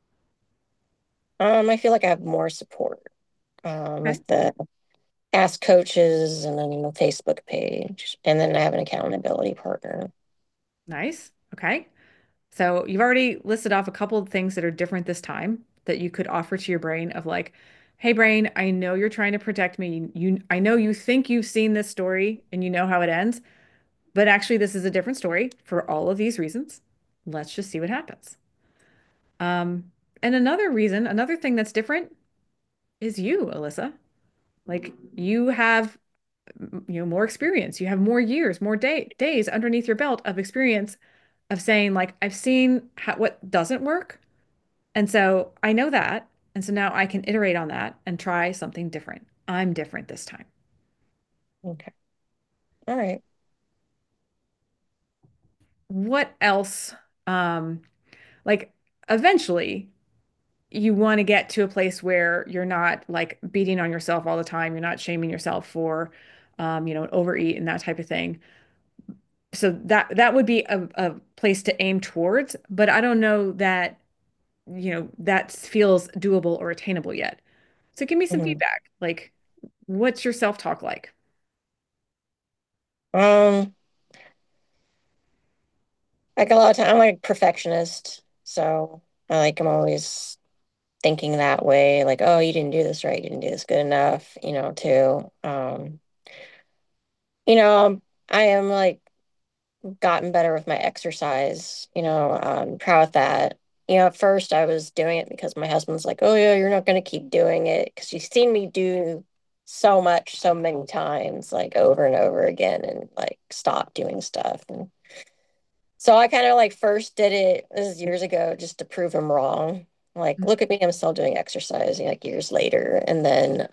I feel like I have more support Okay, with the Ask Coaches and then the Facebook page, and then I have an accountability partner. nice. Okay. So you've already listed off a couple of things that are different this time that you could offer to your brain of like, hey brain, I know you're trying to protect me. I know you think you've seen this story and you know how it ends, but actually this is a different story for all of these reasons. Let's just see what happens. Um, and another reason, another thing that's different is you, Alyssa. Like you have, more experience. You have more years, more days underneath your belt of experience of saying like, I've seen what doesn't work. And so I know that. And so now I can iterate on that and try something different. I'm different this time. Okay. All right. What else? Um, like eventually you want to get to a place where you're not like beating on yourself all the time. You're not shaming yourself for, overeat and that type of thing. So that would be a place to aim towards, but I don't know that, that feels doable or attainable yet. So give me some Mhm. feedback. Like, what's your self-talk like? Um, like a lot of time, I'm like a perfectionist, so I'm always thinking that way, like, oh, you didn't do this right, you didn't do this good enough, too. I am like gotten better with my exercise, proud of that. At first I was doing it because my husband's like, oh yeah, you're not going to keep doing it because you've seen me do so much, so many times, like over and over again, and like stop doing stuff. And so I kind of like first did it, this is years ago, just to prove him wrong. Like, look at me, I'm still doing exercise, like years later. And then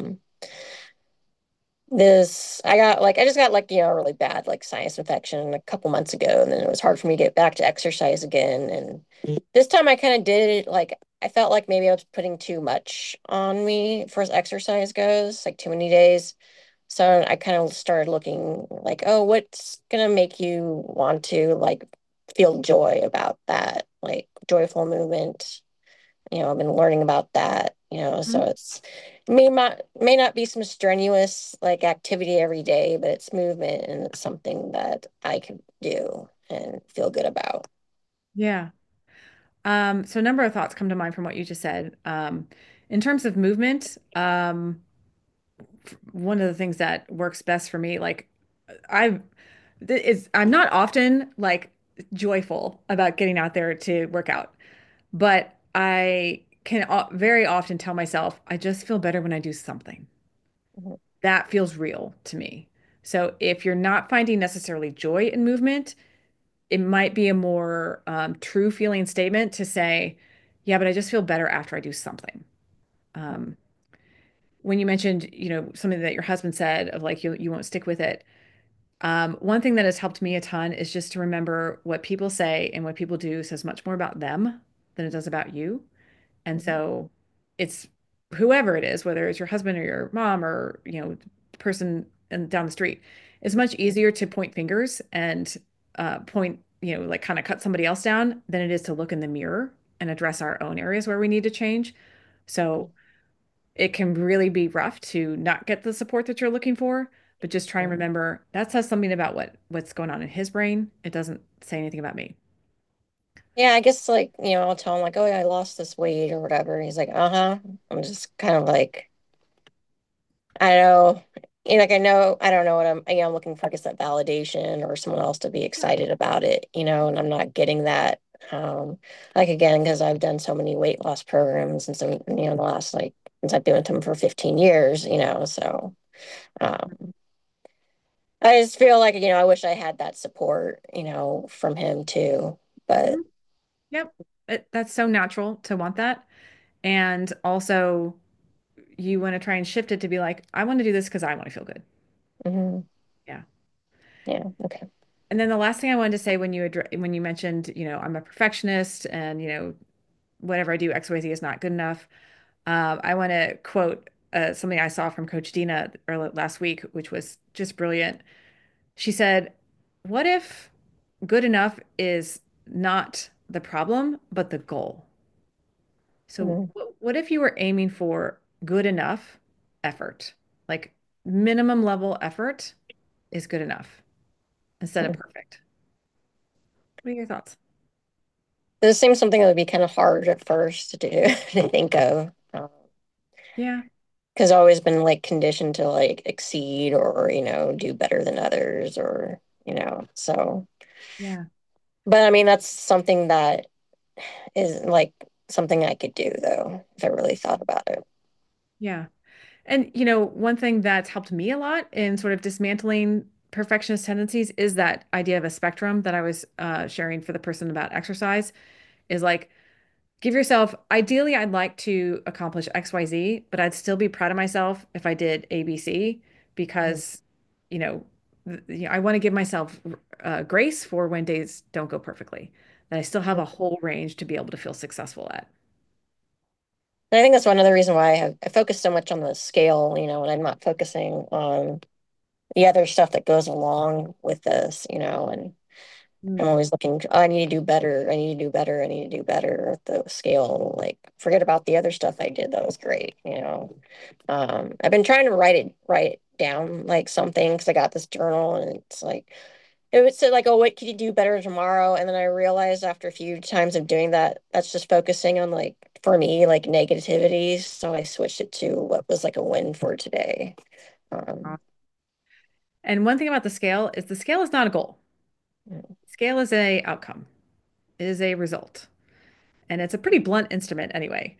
I just got like, a really bad like sinus infection a couple months ago, and then it was hard for me to get back to exercise again. And this time I kind of did it like I felt like maybe I was putting too much on me for as exercise goes, like too many days. So I kind of started looking like, oh, what's gonna make you want to like feel joy about that, like joyful movement. I've been learning about that, so Mhm. may not be some strenuous like activity every day, but it's movement and it's something that I can do and feel good about. Yeah. So a number of thoughts come to mind from what you just said. In terms of movement, one of the things that works best for me, like I I'm not often like joyful about getting out there to work out, but I can very often tell myself I just feel better when I do something. Mhm. That feels real to me. So if you're not finding necessarily joy in movement, it might be a more true feeling statement to say, yeah, but I just feel better after I do something. Um, when you mentioned, something that your husband said of like you won't stick with it. One thing that has helped me a ton is just to remember what people say and what people do says much more about them than it does about you. And Mhm. so it's whoever it is, whether it's your husband or your mom or, the person down the street, it's much easier to point fingers and point, like kind of cut somebody else down than it is to look in the mirror and address our own areas where we need to change. So it can really be rough to not get the support that you're looking for, but just try and remember that says something about what's going on in his brain. It doesn't say anything about me. Yeah, I guess like, I'll tell him like, oh yeah, I lost this weight or whatever. He's like, uh-huh. I'm just kind of like, I know, like I don't know what I'm looking for, I guess that validation or someone else to be Yeah. excited about it, and I'm not getting that. Like again, because I've done so many weight loss programs and so, the last like, since I've been with them for 15 years, so um, I just feel like, I wish I had that support, from him too. But Mhm. Yep. That's so natural to want that. And also, you want to try and shift it to be like, I want to do this because I want to feel good. mhm, Yeah. yeah, okay. And then the last thing I wanted to say when you mentioned, I'm a perfectionist and, whatever I do, XYZ is not good enough. I want to quote something I saw from Coach Dina early last week, which was just brilliant. She said, "What if good enough is not the problem, but the goal?" So, Mm, what if you were aiming for good enough effort? Like minimum level effort is good enough instead of mm. perfect. What are your thoughts? This seems something that would be kind of hard at first to do, to think of. Yeah, Because I've always been like conditioned to like exceed or, do better than others or, so. yeah, But I mean, that's something that is like something I could do though, if I really thought about it. yeah. And one thing that's helped me a lot in sort of dismantling perfectionist tendencies is that idea of a spectrum that I was sharing for the person about exercise is like give yourself, ideally, I'd like to accomplish XYZ, but I'd still be proud of myself if I did ABC Mm, because, you know, I want to give myself grace for when days don't go perfectly, that I still have mm. a whole range to be able to feel successful at. And I think that's one other reason why I focus so much on the scale, and I'm not focusing on the other stuff that goes along with this, and I'm Mm. always looking, oh, I need to do better. I need to do better. I need to do better at the scale. Like, forget about the other stuff I did. That was great. I've been trying to write it down like something because I got this journal and it's like, it would say like, oh, what could you do better tomorrow? And then I realized after a few times of doing that, that's just focusing on like, for me, like negativity. So I switched it to what was like a win for today. Um, And one thing about the scale is not a goal. Scale is a outcome. It is a result. And it's a pretty blunt instrument anyway,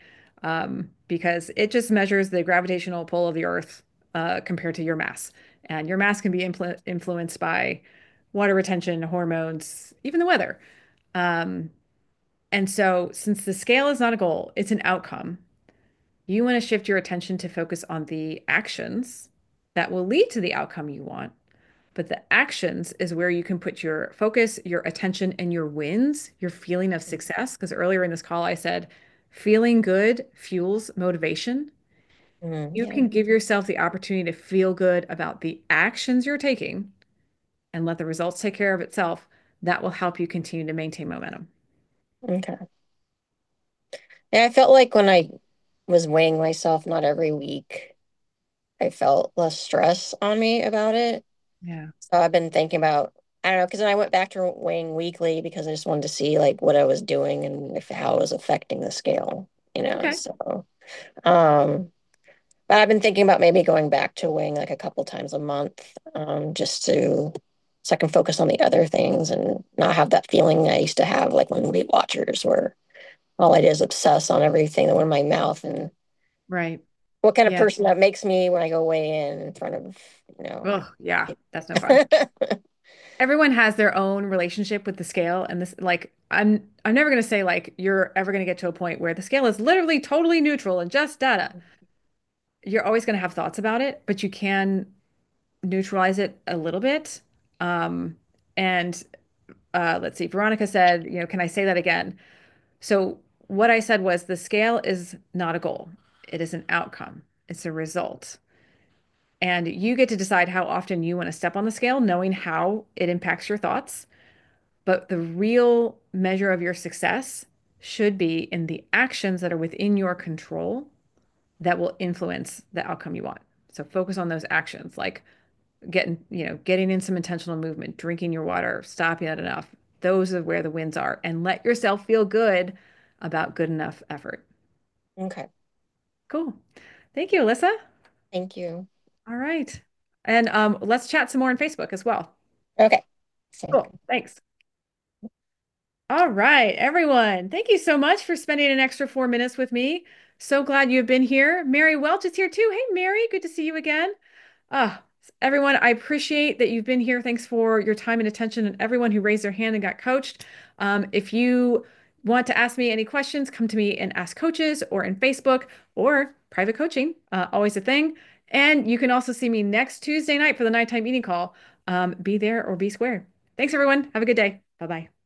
because it just measures the gravitational pull of the Earth compared to your mass. And your mass can be influenced by water retention, hormones, even the weather. Um, and so, since the scale is not a goal, it's an outcome. You want to shift your attention to focus on the actions that will lead to the outcome you want. But the actions is where you can put your focus, your attention, and your wins, your feeling of success. Because earlier in this call, I said feeling good fuels motivation. You yeah. can give yourself the opportunity to feel good about the actions you're taking and let the results take care of itself. That will help you continue to maintain momentum. Okay. Yeah, I felt like when I was weighing myself, not every week, I felt less stress on me about it. Yeah. So I've been thinking about, I don't know, because then I went back to weighing weekly because I just wanted to see like what I was doing and if how it was affecting the scale. Okay. So, um, but I've been thinking about maybe going back to weighing like a couple times a month, just so I can focus on the other things and not have that feeling I used to have like when Weight Watchers where all I did is obsess on everything that went in my mouth and Right. what kind of Yeah. person that makes me when I go weigh in front of, Oh, yeah. people. That's no fun. Everyone has their own relationship with the scale and this like I'm never going to say like you're ever going to get to a point where the scale is literally totally neutral and just data. You're always going to have thoughts about it, but you can neutralize it a little bit. Um, and let's see, Veronica said, can I say that again? So what I said was the scale is not a goal. It is an outcome. It's a result. And you get to decide how often you want to step on the scale, knowing how it impacts your thoughts. But the real measure of your success should be in the actions that are within your control that will influence the outcome you want. So focus on those actions, like getting in some intentional movement, drinking your water, stopping at enough. Those are where the wins are. And let yourself feel good about good enough effort. Okay. Cool. Thank you, Alyssa. Thank you. All right. And let's chat some more on Facebook as well. Okay. Sounds Cool. good. Thanks. All right, everyone. Thank you so much for spending an extra 4 minutes with me. So glad you've been here. Mary Welch is here too. Hey, Mary, good to see you again. Ah, everyone, I appreciate that you've been here. Thanks for your time and attention, and everyone who raised their hand and got coached. If you want to ask me any questions, come to me and ask coaches or in Facebook or private coaching, always a thing. And you can also see me next Tuesday night for the nighttime meeting call. Be there or be square. Thanks, everyone. Have a good day. Bye bye.